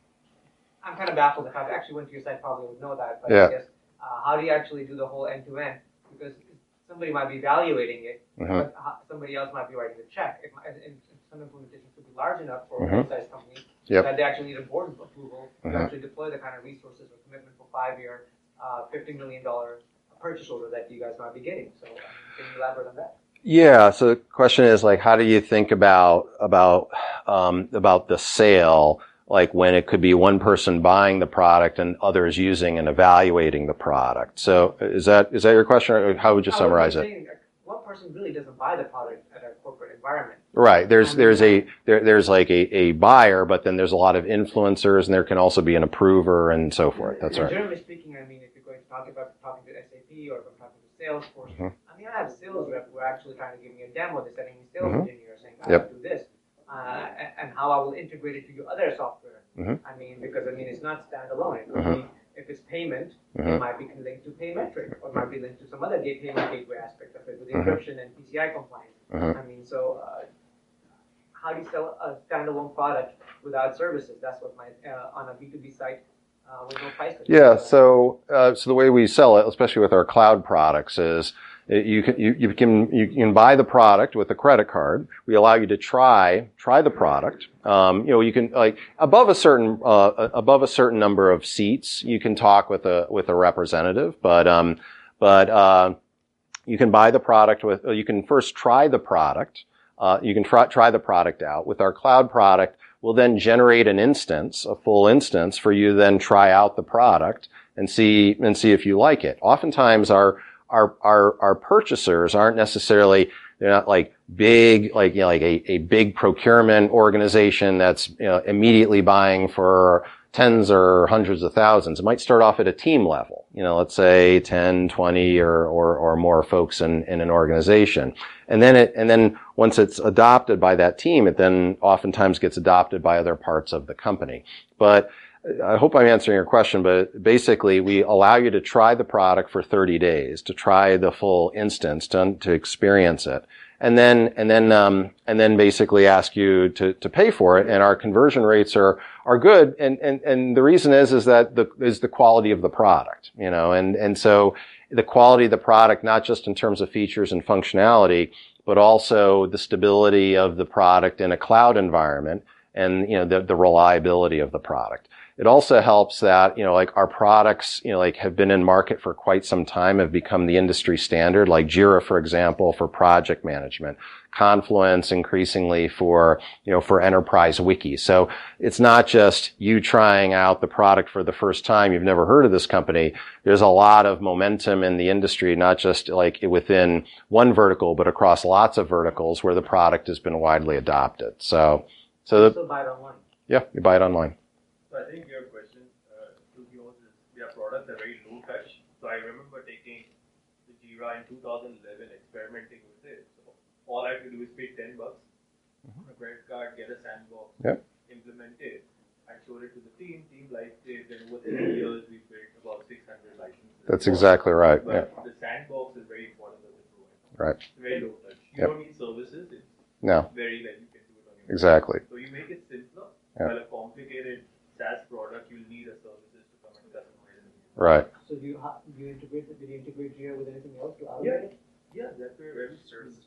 I'm kind of baffled. If I actually went to your site, probably would know that, but Yeah. I guess, uh, how do you actually do the whole end-to-end? Because somebody might be evaluating it, Mhm. but ho- somebody else might be writing the check. It might, and, and some implementations could be large enough for Mhm. a size company Yep. that they actually need a board approval to Mhm. actually deploy the kind of resources or commitment for five-year, uh, fifty million dollars purchase order that you guys might be getting. So I mean, can you elaborate on that? Yeah. So the question is like, how do you think about, about, um, about the sale? Like when it could be one person buying the product and others using and evaluating the product. So is that, is that your question, or how would you I was summarize it? saying, uh, one person really doesn't buy the product at a corporate environment. Right. There's, Um, there's a, there, there's like a, a buyer, but then there's a lot of influencers and there can also be an approver and so forth. That's And right. Generally speaking, I mean, if you're going to talk about talking to S A P or if I'm talking to Salesforce, Mhm. I mean, I have a sales rep who are actually trying to give me a demo. They're sending me sales Mhm. engineers saying, I Yep. will do this, uh, and, and how I will integrate it to your other software. Mhm. I mean, because I mean, it's not standalone. It could Mhm. be, if it's payment, Mhm. it might be linked to Paymetric, or it might be linked to some other gate payment gateway aspect of it with Mhm. encryption and P C I compliance. Mhm. I mean, so uh, how do you sell a standalone product without services? That's what my uh, on a B two B site uh, with no price. tag. Yeah. So, uh, so the way we sell it, especially with our cloud products, is you can you, you can you can buy the product with a credit card. We allow you to try try the product. Um, you know, you can like above a certain uh, above a certain number of seats, you can talk with a with a representative. But um, but uh, you can buy the product with. You can first try the product. Uh, you can try try the product out with our cloud product. We'll then generate an instance, a full instance, for you to then try out the product and see and see if you like it. Oftentimes, our our our, our purchasers aren't necessarily they're not like big like you know like a, a big procurement organization that's you know immediately buying for tens or hundreds of thousands. It might start off at a team level. You know, let's say ten, twenty or or, or more folks in, in an organization. And then it and then once it's adopted by that team, it then oftentimes gets adopted by other parts of the company. But I hope I'm answering your question, but basically we allow you to try the product for thirty days, to try the full instance, to, to experience it. And then, and then, um, and then basically ask you to, to pay for it. And our conversion rates are, are good. And, and, and the reason is, is that the, is the quality of the product, you know, and, and so the quality of the product, not just in terms of features and functionality, but also the stability of the product in a cloud environment and, you know, the, the reliability of the product. It also helps that, you know, like our products, you know, like have been in market for quite some time, have become the industry standard, like Jira, for example, for project management, Confluence increasingly for, you know, for enterprise wiki. So it's not just you trying out the product for the first time. You've never heard of this company. There's a lot of momentum in the industry, not just like within one vertical, but across lots of verticals where the product has been widely adopted. So, so You the, still buy it online. yeah, you buy it online. So I think your question uh, to yours is their products are very low touch. So I remember taking the Jira in two thousand eleven, experimenting with it. So all I have to do is pay ten bucks on a credit card, get a sandbox, Yep. implement it. I showed it to the team. Team liked it. Then over three years, we built about six hundred licenses. That's exactly right. But Yeah. the sandbox is very important that they provide. Right. It's very low touch. You Yep. don't need services. It's No. very well you can do it on your own. Exactly. So you make it simpler. Yeah. While a complicated SaaS product, you'll need a services to come and customize it. Right. So do you, how, do you integrate, did you integrate Jira with anything else to Yeah. automate it? Yeah, that's where every service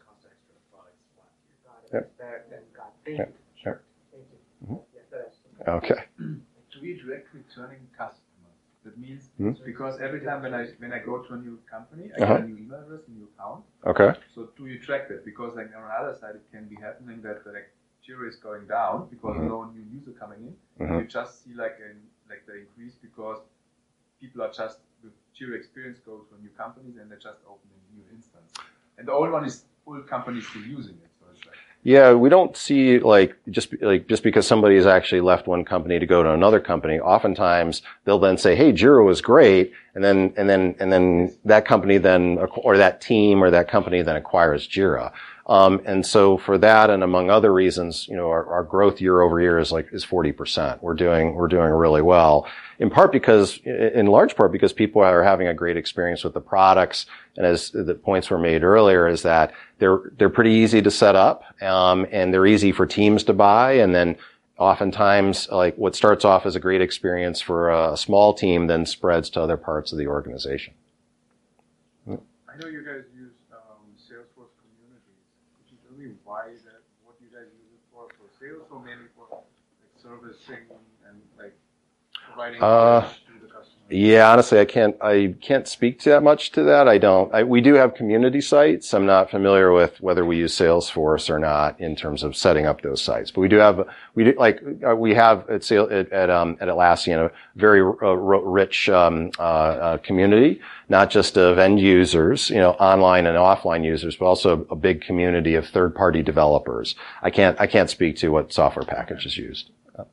Thank Yeah. you. Sure. Thank you. Mhm. Yes, that is. Okay. To be direct returning customers. That means Hmm? because every time when I when I go to a new company, I Uh-huh. get a new email address, a new account. Okay. So do you track that? Because like on the other side, it can be happening that like Jira is going down because Mhm. no new user coming in. Mhm. You just see like an like the increase because people are just the Jira experience go to new companies and they're just opening new instance. And the old one is old companies still using it. So it's like Yeah, we don't see like just like just because somebody has actually left one company to go to another company. Oftentimes they'll then say, "Hey, Jira was great," and then and then and then that company then or that team or that company then acquires Jira. Um, and so for that and among other reasons, you know, our, our growth year over year is like is forty percent. We're doing we're doing really well. In part because, in large part because people are having a great experience with the products, and as the points were made earlier, is that they're they're pretty easy to set up, um, and they're easy for teams to buy, and then oftentimes, like what starts off as a great experience for a small team, then spreads to other parts of the organization. I know you guys use um, Salesforce Communities. Could you tell me why that? What you guys use it for? For sales, or mainly for like servicing and like providing Uh, knowledge to the customer? Yeah, honestly, I can't, I can't speak to that much to that. I don't, I, we do have community sites. I'm not familiar with whether we use Salesforce or not in terms of setting up those sites. But we do have, we do, like, uh, we have at, Sale- at, at, um, at Atlassian a very uh, rich, um, uh, uh, community, not just of end users, you know, online and offline users, but also a big community of third-party developers. I can't, I can't speak to what software package is used. Uh,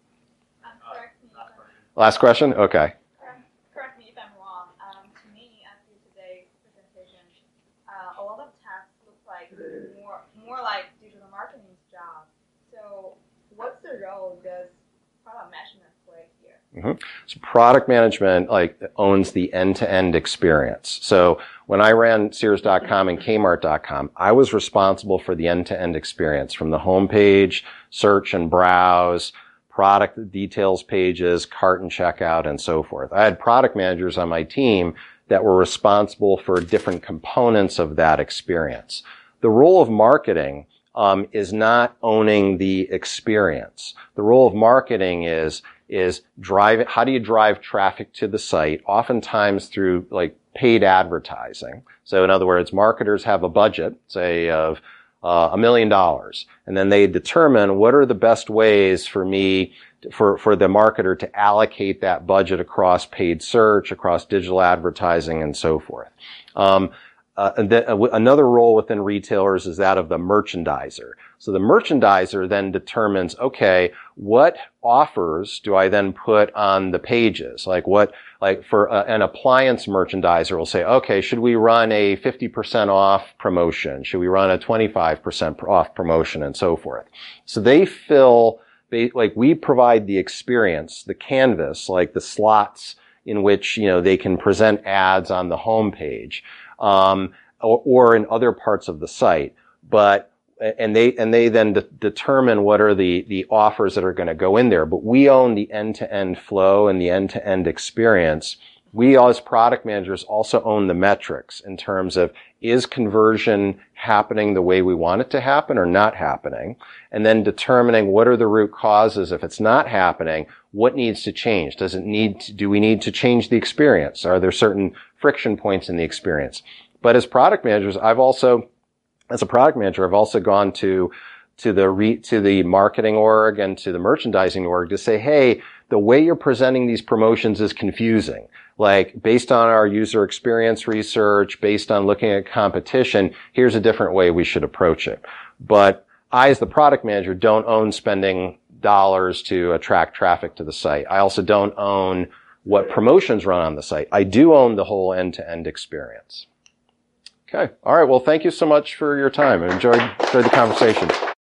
last question? Okay. Correct me if I'm wrong. Um, to me, after today's presentation, uh, a lot of tasks look like more more like digital marketing's job. So, what's the role does product management play here? Mm-hmm. So product management like owns the end-to-end experience. So when I ran Sears dot com and Kmart dot com, I was responsible for the end-to-end experience from the homepage, search and browse, product details pages, cart and checkout, and so forth. I had product managers on my team that were responsible for different components of that experience. The role of marketing um, is not owning the experience. The role of marketing is is drive. How do you drive traffic to the site? Oftentimes through like paid advertising. So in other words, marketers have a budget, say of Uh, a million dollars. And then they determine what are the best ways for me, to, for, for the marketer to allocate that budget across paid search, across digital advertising, and so forth. Um, uh, and then, uh, another role within retailers is that of the merchandiser. So the merchandiser then determines, okay, what offers do I then put on the pages? Like what, like for uh, an appliance merchandiser will say, okay, should we run a fifty percent off promotion? Should we run a twenty-five percent off promotion, and so forth? So they fill, they, like we provide the experience, the canvas, like the slots in which, you know, they can present ads on the home page, um, or, or in other parts of the site. But And they, and they then de- determine what are the, the offers that are going to go in there. But we own the end-to-end flow and the end-to-end experience. We as product managers also own the metrics in terms of is conversion happening the way we want it to happen or not happening? And then determining what are the root causes. If it's not happening, what needs to change? Does it need to, do we need to change the experience? Are there certain friction points in the experience? But as product managers, I've also As a product manager, I've also gone to to the re, to the marketing org and to the merchandising org to say, hey, the way you're presenting these promotions is confusing. Like, based on our user experience research, based on looking at competition, here's a different way we should approach it. But I, as the product manager, don't own spending dollars to attract traffic to the site. I also don't own what promotions run on the site. I do own the whole end-to-end experience. Okay. All right. Well, thank you so much for your time. I enjoyed, enjoyed the conversation.